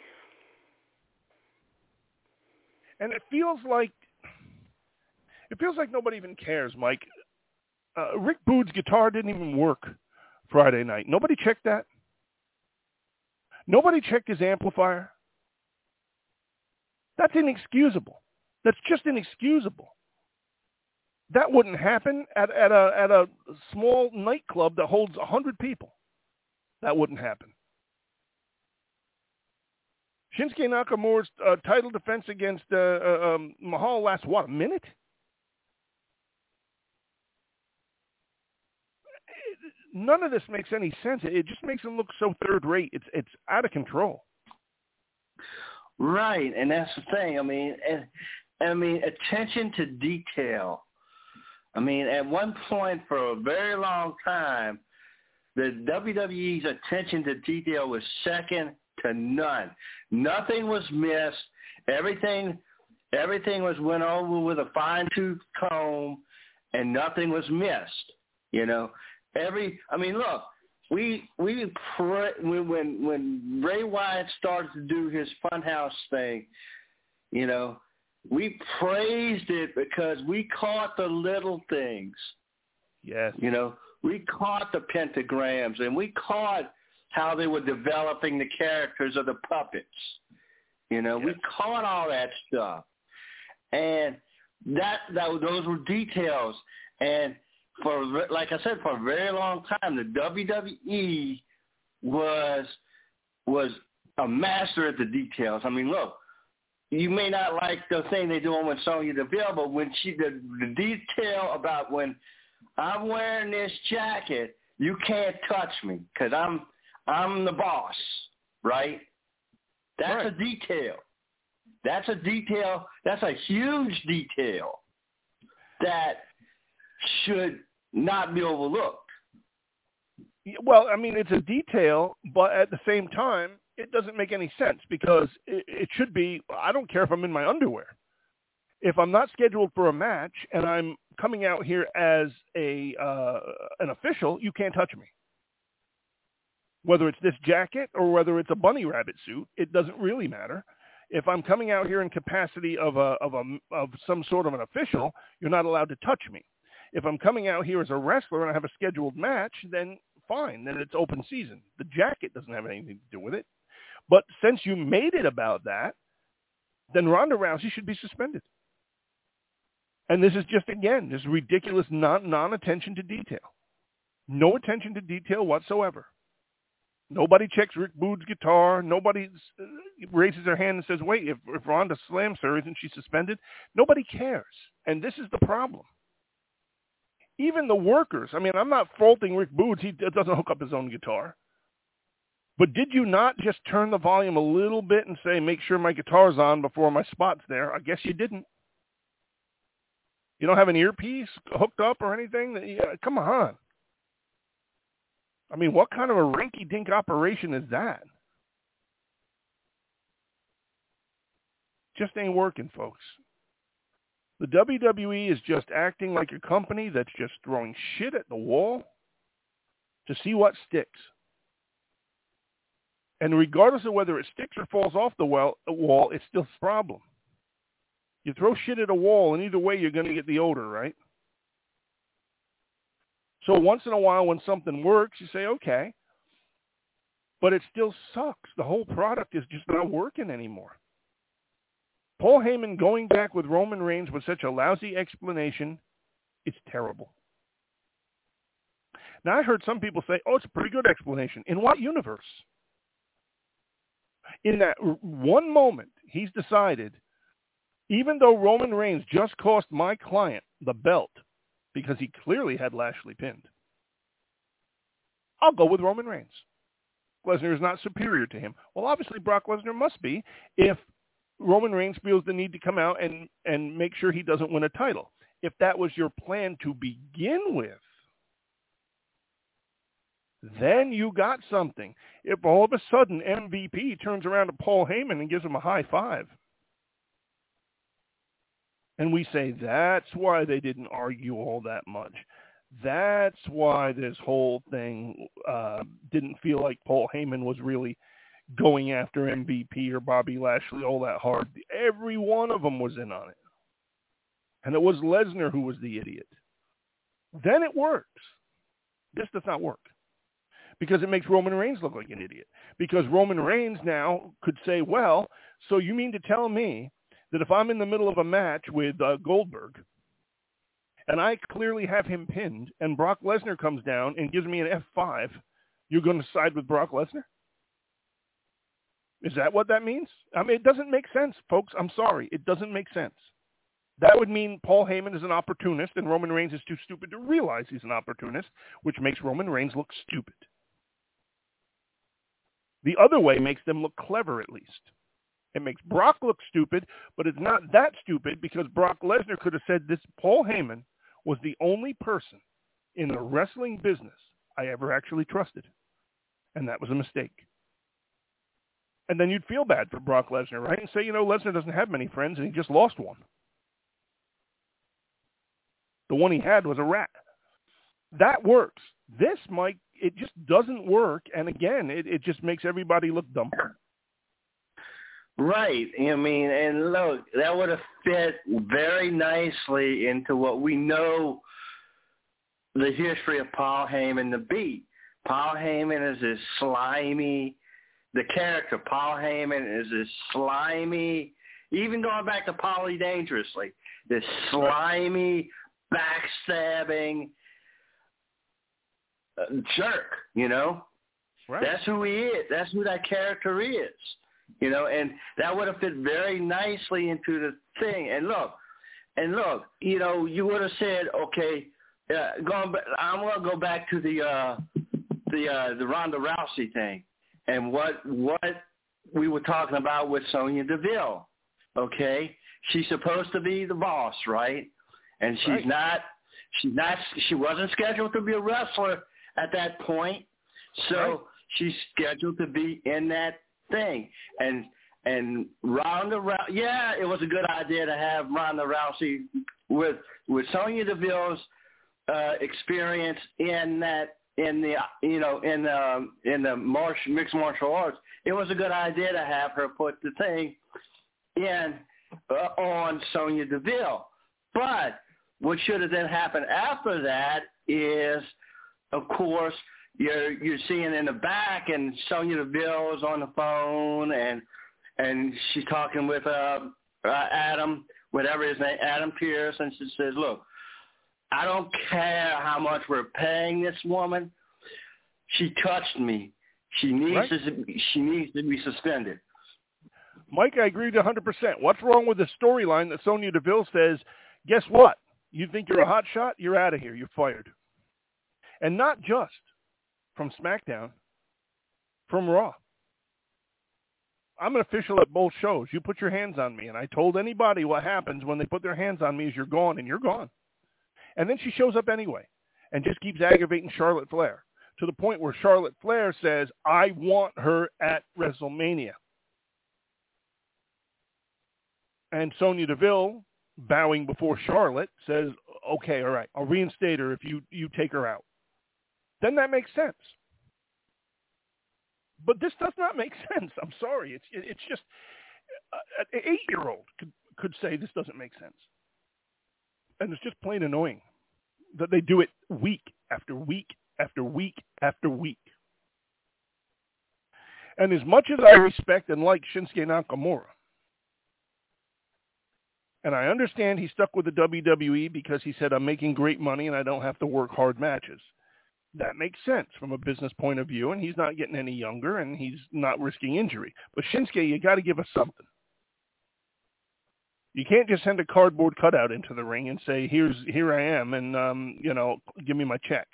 And it feels like nobody even cares, Mike. Rick Boone's guitar didn't even work Friday night. Nobody checked that. Nobody checked his amplifier. That's inexcusable. That's just inexcusable. That wouldn't happen at a small nightclub that holds 100 people. That wouldn't happen. Shinsuke Nakamura's title defense against Mahal lasts, a minute? None of this makes any sense. It just makes him look so third rate. It's out of control. Right, and that's the thing. I mean, attention to detail. I mean, at one point for a very long time, the WWE's attention to detail was second to none. Nothing was missed. Everything was went over with a fine-tooth comb, and nothing was missed. Look, when Bray Wyatt started to do his Funhouse thing, we praised it because we caught the little things. Yes. We caught the pentagrams, and we caught how they were developing the characters of the puppets. Yes. We caught all that stuff. And those were details. And like I said, for a very long time, the WWE was a master at the details. I mean, look, you may not like the thing they're doing with Sonya Deville, but when the detail about when I'm wearing this jacket, you can't touch me because I'm the boss, right? That's right. A detail. That's a detail. That's a huge detail that should not be overlooked. Well, I mean, it's a detail, but at the same time, it doesn't make any sense because it should be, I don't care if I'm in my underwear. If I'm not scheduled for a match and I'm coming out here as an official, you can't touch me. Whether it's this jacket or whether it's a bunny rabbit suit, it doesn't really matter. If I'm coming out here in capacity of some sort of an official, you're not allowed to touch me. If I'm coming out here as a wrestler and I have a scheduled match, then fine, then it's open season. The jacket doesn't have anything to do with it. But since you made it about that, then Ronda Rousey should be suspended. And this is just, again, this ridiculous non-attention to detail. No attention to detail whatsoever. Nobody checks Rick Boone's guitar. Nobody raises their hand and says, wait, if Ronda slams her, isn't she suspended? Nobody cares. And this is the problem. Even the workers, I mean, I'm not faulting Rick Boones. He doesn't hook up his own guitar. But did you not just turn the volume a little bit and say, make sure my guitar's on before my spot's there? I guess you didn't. You don't have an earpiece hooked up or anything? Yeah, come on. I mean, what kind of a rinky-dink operation is that? Just ain't working, folks. The WWE is just acting like a company that's just throwing shit at the wall to see what sticks. And regardless of whether it sticks or falls off the wall, it's still a problem. You throw shit at a wall, and either way, you're going to get the odor, right? So once in a while, when something works, you say, okay. But it still sucks. The whole product is just not working anymore. Paul Heyman going back with Roman Reigns with such a lousy explanation, it's terrible. Now, I heard some people say, oh, it's a pretty good explanation. In what universe? In that one moment, he's decided, even though Roman Reigns just cost my client the belt because he clearly had Lashley pinned, I'll go with Roman Reigns. Lesnar is not superior to him. Well, obviously Brock Lesnar must be if Roman Reigns feels the need to come out and make sure he doesn't win a title. If that was your plan to begin with, then you got something. If all of a sudden MVP turns around to Paul Heyman and gives him a high five, and we say that's why they didn't argue all that much. That's why this whole thing didn't feel like Paul Heyman was really going after MVP or Bobby Lashley all that hard. Every one of them was in on it. And it was Lesnar who was the idiot. Then it works. This does not work. Because it makes Roman Reigns look like an idiot. Because Roman Reigns now could say, well, so you mean to tell me that if I'm in the middle of a match with Goldberg, and I clearly have him pinned, and Brock Lesnar comes down and gives me an F5, you're going to side with Brock Lesnar? Is that what that means? I mean, it doesn't make sense, folks. I'm sorry. It doesn't make sense. That would mean Paul Heyman is an opportunist, and Roman Reigns is too stupid to realize he's an opportunist, which makes Roman Reigns look stupid. The other way makes them look clever, at least. It makes Brock look stupid, but it's not that stupid because Brock Lesnar could have said this Paul Heyman was the only person in the wrestling business I ever actually trusted. And that was a mistake. And then you'd feel bad for Brock Lesnar, right? And say, Lesnar doesn't have many friends and he just lost one. The one he had was a rat. That works. This, Mike, it just doesn't work. And again, it just makes everybody look dumber. Right. I mean, and look, that would have fit very nicely into what we know the history of Paul Heyman to be. Paul Heyman is this slimy, the character Paul Heyman is this slimy, even going back to Paulie Dangerously, this slimy, backstabbing jerk, Right. That's who he is. That's who that character is. And that would have fit very nicely into the thing. And look, you would have said, okay, I'm going to go back to the Ronda Rousey thing and what we were talking about with Sonya Deville. Okay, she's supposed to be the boss, right? And she's not. She wasn't scheduled to be a wrestler at that point, so she's scheduled to be in that thing. And Ronda Rousey, it was a good idea to have Ronda Rousey with Sonya Deville's experience in the mixed martial arts. It was a good idea to have her put the thing in on Sonya Deville. But what should have then happened after that is, of course, you're seeing in the back, and Sonya Deville is on the phone, and and she's talking with Adam, whatever his name, Adam Pearce, and she says, look, I don't care how much we're paying this woman. She touched me. She needs to be suspended. Mike, I agree with 100%. What's wrong with the storyline that Sonya Deville says, guess what? You think you're a hot shot? You're out of here. You're fired. And not just from SmackDown, from Raw. I'm an official at both shows. You put your hands on me. And I told anybody what happens when they put their hands on me is you're gone, and you're gone. And then she shows up anyway and just keeps aggravating Charlotte Flair to the point where Charlotte Flair says, I want her at WrestleMania. And Sonya Deville, bowing before Charlotte, says, okay, all right, I'll reinstate her if you take her out. Then that makes sense. But this does not make sense. I'm sorry. It's just an 8-year-old could say this doesn't make sense. And it's just plain annoying that they do it week after week after week after week. And as much as I respect and like Shinsuke Nakamura, and I understand he stuck with the WWE because he said, I'm making great money and I don't have to work hard matches. That makes sense from a business point of view, and he's not getting any younger, and he's not risking injury. But Shinsuke, you got to give us something. You can't just send a cardboard cutout into the ring and say, here I am, and, give me my check.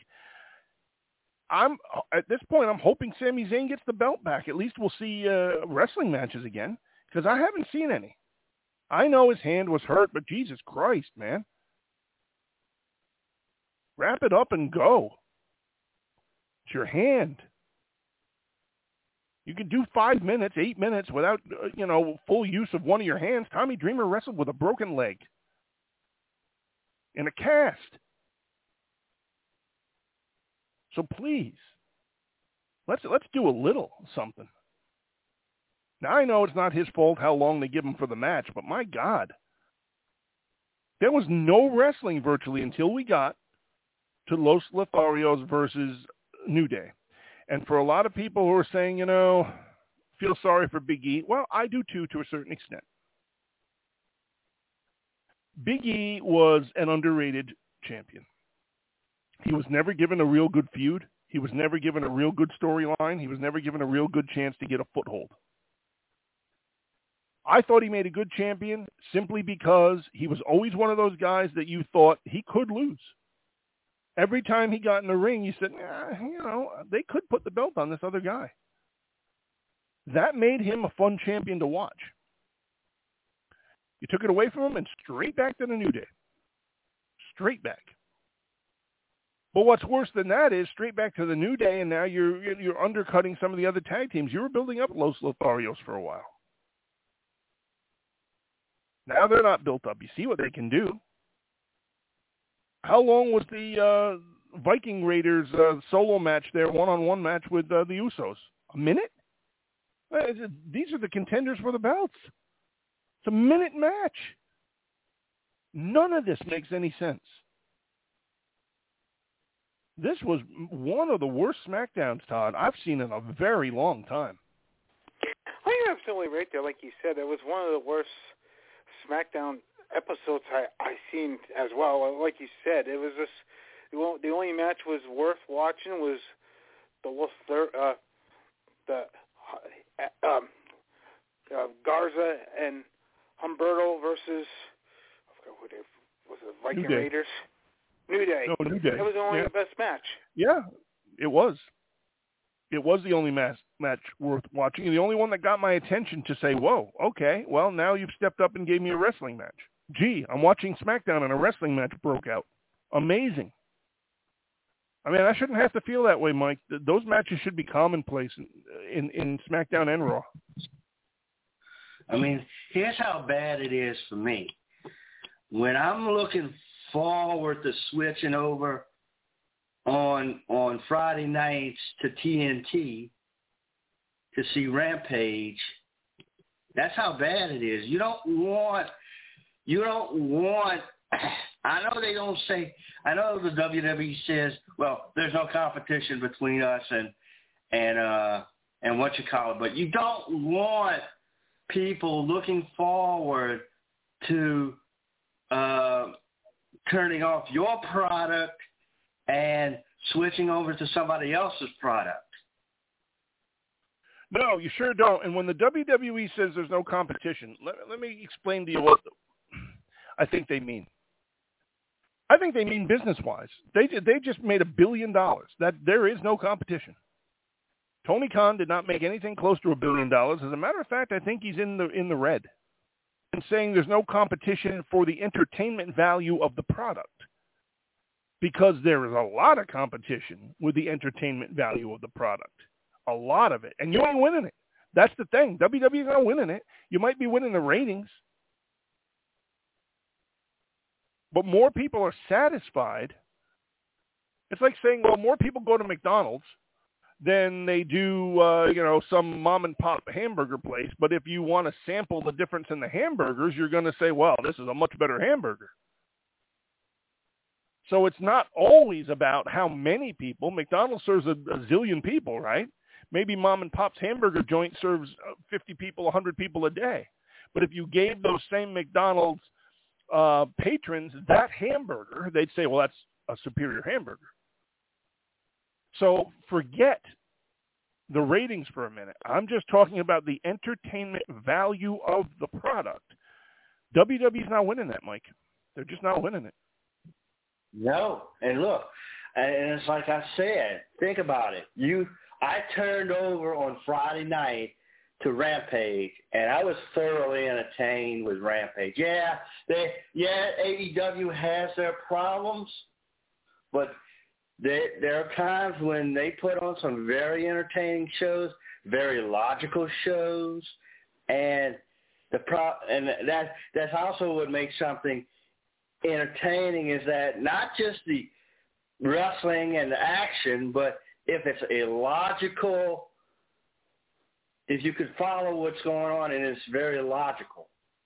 At this point, I'm hoping Sami Zayn gets the belt back. At least we'll see wrestling matches again, because I haven't seen any. I know his hand was hurt, but Jesus Christ, man. Wrap it up and go. It's your hand. You can do 5 minutes, 8 minutes without, full use of one of your hands. Tommy Dreamer wrestled with a broken leg in a cast. So please, let's do a little something. Now, I know it's not his fault how long they give him for the match, but my God. There was no wrestling virtually until we got to Los Lotharios versus New Day. And for a lot of people who are saying, feel sorry for Big E, well, I do too, to a certain extent. Big E was an underrated champion. He was never given a real good feud. He was never given a real good storyline. He was never given a real good chance to get a foothold. I thought he made a good champion simply because he was always one of those guys that you thought he could lose. Every time he got in the ring, you said, they could put the belt on this other guy. That made him a fun champion to watch. You took it away from him and straight back to the New Day. Straight back. But what's worse than that is straight back to the New Day, and now you're undercutting some of the other tag teams. You were building up Los Lotharios for a while. Now they're not built up. You see what they can do. How long was the Viking Raiders solo match there, one-on-one match with the Usos? A minute? These are the contenders for the belts. It's a minute match. None of this makes any sense. This was one of the worst SmackDowns, Todd, I've seen in a very long time. I think you're absolutely right there. Like you said, it was one of the worst SmackDown episodes I seen as well. Like you said, it was just the only match was worth watching was Garza and Humberto versus was it Viking Raiders? New Day. No, New Day. It was only the best match. Yeah, it was. It was the only match worth watching, and the only one that got my attention to say, whoa, okay, well, now you've stepped up and gave me a wrestling match. Gee, I'm watching SmackDown and a wrestling match broke out. Amazing. I mean, I shouldn't have to feel that way, Mike. Those matches should be commonplace in SmackDown and Raw. I mean, here's how bad it is for me. When I'm looking forward to switching over on Friday nights to TNT to see Rampage, that's how bad it is. You don't want, I know they don't say, I know the WWE says, well, there's no competition between us and what you call it, but you don't want people looking forward to turning off your product and switching over to somebody else's product. No, you sure don't. And when the WWE says there's no competition, let me explain to you what I think they mean. I think they mean business-wise. They just made $1 billion. That there is no competition. Tony Khan did not make anything close to $1 billion. As a matter of fact, I think he's in the red. And saying there's no competition for the entertainment value of the product. Because there is a lot of competition with the entertainment value of the product. A lot of it. And you ain't winning it. That's the thing. WWE's not winning it. You might be winning the ratings. But more people are satisfied. It's like saying, well, more people go to McDonald's than they do, some mom and pop hamburger place. But if you want to sample the difference in the hamburgers, you're going to say, well, this is a much better hamburger. So it's not always about how many people. McDonald's serves a zillion people, right? Maybe mom and pop's hamburger joint serves 50 people, 100 people a day. But if you gave those same McDonald's patrons that hamburger, they'd say, well, that's a superior hamburger. So forget the ratings for a minute. I'm just talking about the entertainment value of the product. WWE's not winning that, Mike. They're just not winning it. No. And look, and it's like I said, think about it. I turned over on Friday night to Rampage, and I was thoroughly entertained with Rampage. AEW has their problems, but there are times when they put on some very entertaining shows, very logical shows, and that's also what makes something entertaining is that not just the wrestling and the action, but if it's illogical, if you could follow what's going on and it's very logical.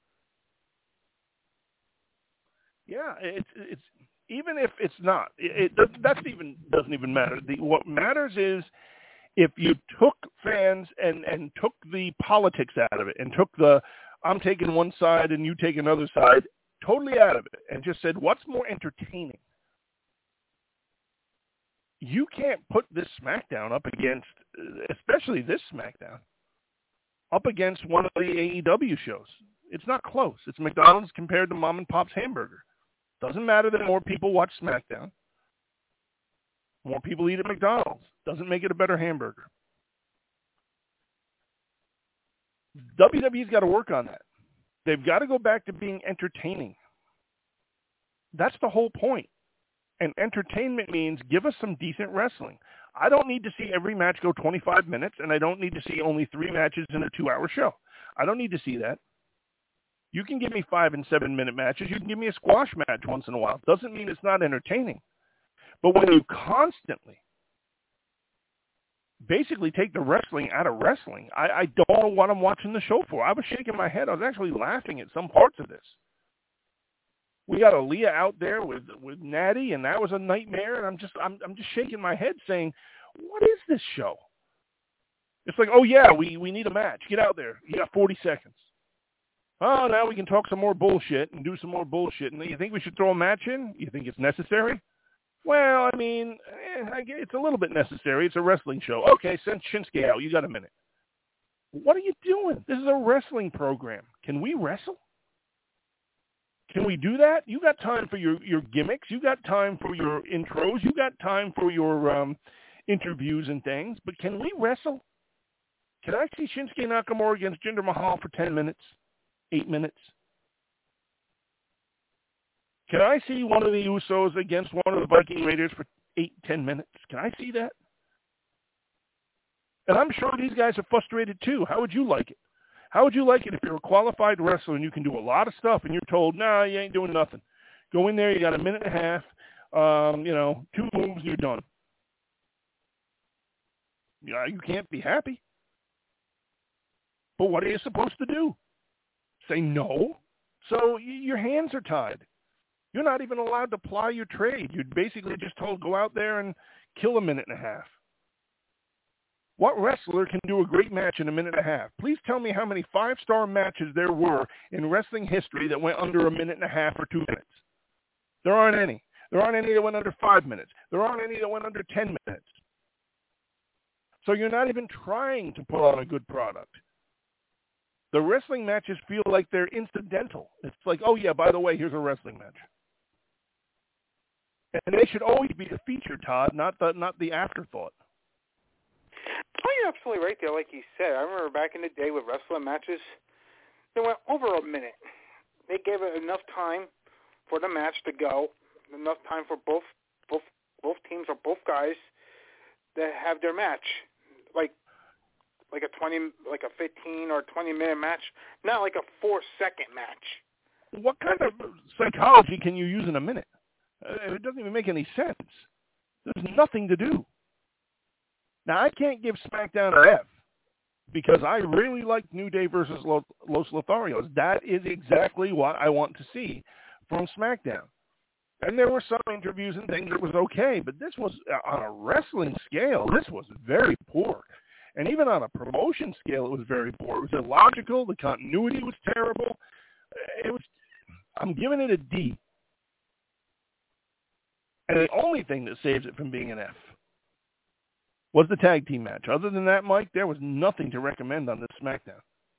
Yeah, it's even if it's not, doesn't even matter. What matters is if you took fans and took the politics out of it and took the I'm taking one side and you take another side totally out of it and just said what's more entertaining. You can't put this SmackDown up against, especially this SmackDown, up against one of the AEW shows. It's not close. It's McDonald's compared to Mom and Pop's hamburger. Doesn't matter that more people watch SmackDown. More people eat at McDonald's. Doesn't make it a better hamburger. WWE's got to work on that. They've got to go back to being entertaining. That's the whole point. And entertainment means give us some decent wrestling. I don't need to see every match go 25 minutes, and I don't need to see only 3 matches in a 2-hour show. I don't need to see that. You can give me 5 and 7 minute matches. You can give me a squash match once in a while. Doesn't mean it's not entertaining. But when you constantly basically take the wrestling out of wrestling, I don't know what I'm watching the show for. I was shaking my head. I was actually laughing at some parts of this. We got Aaliyah out there with Natty, and that was a nightmare. And I'm just shaking my head, saying, "What is this show?" It's like, "Oh yeah, we need a match. Get out there. You got 40 seconds. Oh, now we can talk some more bullshit and do some more bullshit. And you think we should throw a match in? You think it's necessary?" Well, I mean, it's a little bit necessary. It's a wrestling show. Okay, send Shinsuke out. You got a minute. What are you doing? This is a wrestling program. Can we wrestle? Can we do that? You got time for your gimmicks. You got time for your intros. You got time for your interviews and things. But can we wrestle? Can I see Shinsuke Nakamura against Jinder Mahal for 10 minutes, 8 minutes? Can I see one of the Usos against one of the Viking Raiders for 8, 10 minutes? Can I see that? And I'm sure these guys are frustrated too. How would you like it? How would you like it if you're a qualified wrestler and you can do a lot of stuff and you're told, nah, you ain't doing nothing. Go in there, you got a minute and a half, 2 moves, and you're done. Yeah, you can't be happy. But what are you supposed to do? Say no? So your hands are tied. You're not even allowed to ply your trade. You're basically just told, go out there and kill a minute and a half. What wrestler can do a great match in a minute and a half? Please tell me how many 5-star matches there were in wrestling history that went under a minute and a half or 2 minutes. There aren't any. There aren't any that went under 5 minutes. There aren't any that went under 10 minutes. So you're not even trying to put on a good product. The wrestling matches feel like they're incidental. It's like, oh yeah, by the way, here's a wrestling match. And they should always be the feature, Todd, not the afterthought. Oh, you're absolutely right there, like you said. I remember back in the day with wrestling matches, they went over a minute. They gave it enough time for the match to go, enough time for both teams or both guys to have their match, like a 15 or 20-minute match, not like a 4-second match. What kind of psychology can you use in a minute? It doesn't even make any sense. There's nothing to do. Now, I can't give SmackDown an F because I really liked New Day versus Los Lotharios. That is exactly what I want to see from SmackDown. And there were some interviews and things that was okay, but this was, on a wrestling scale, this was very poor. And even on a promotion scale, it was very poor. It was illogical. The continuity was terrible. I'm giving it a D. And the only thing that saves it from being an F was the tag team match. Other than that, Mike, there was nothing to recommend on this SmackDown.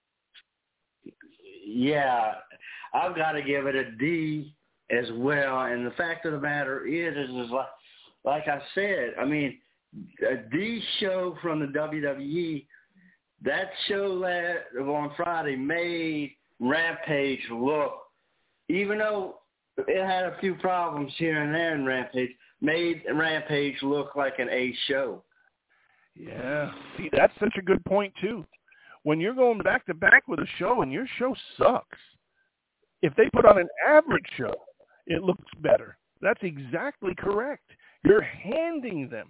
Yeah, I've got to give it a D as well. And the fact of the matter is like I said, I mean, a D show from the WWE, that show on Friday made Rampage look, even though it had a few problems here and there in Rampage, made Rampage look like an A show. Yeah, see, that's such a good point, too. When you're going back-to-back with a show and your show sucks, if they put on an average show, it looks better. That's exactly correct. You're handing them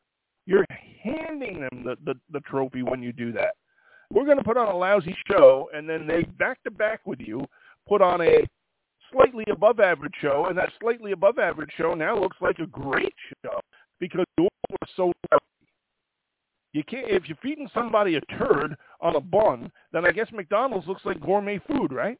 the trophy when you do that. We're going to put on a lousy show, and then they back-to-back with you put on a slightly above-average show, and that slightly above-average show now looks like a great show because yours was so lousy. You can't, if you're feeding somebody a turd on a bun, then I guess McDonald's looks like gourmet food, right?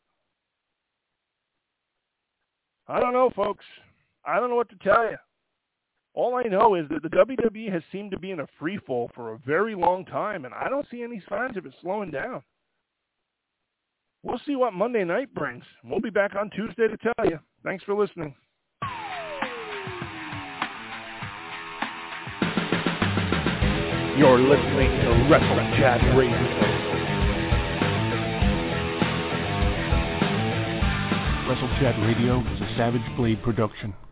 I don't know, folks. I don't know what to tell you. All I know is that the WWE has seemed to be in a free fall for a very long time, and I don't see any signs of it slowing down. We'll see what Monday night brings. We'll be back on Tuesday to tell you. Thanks for listening. You're listening to Wrestle Chat Radio. Wrestle Chat Radio is a Savage Blade production.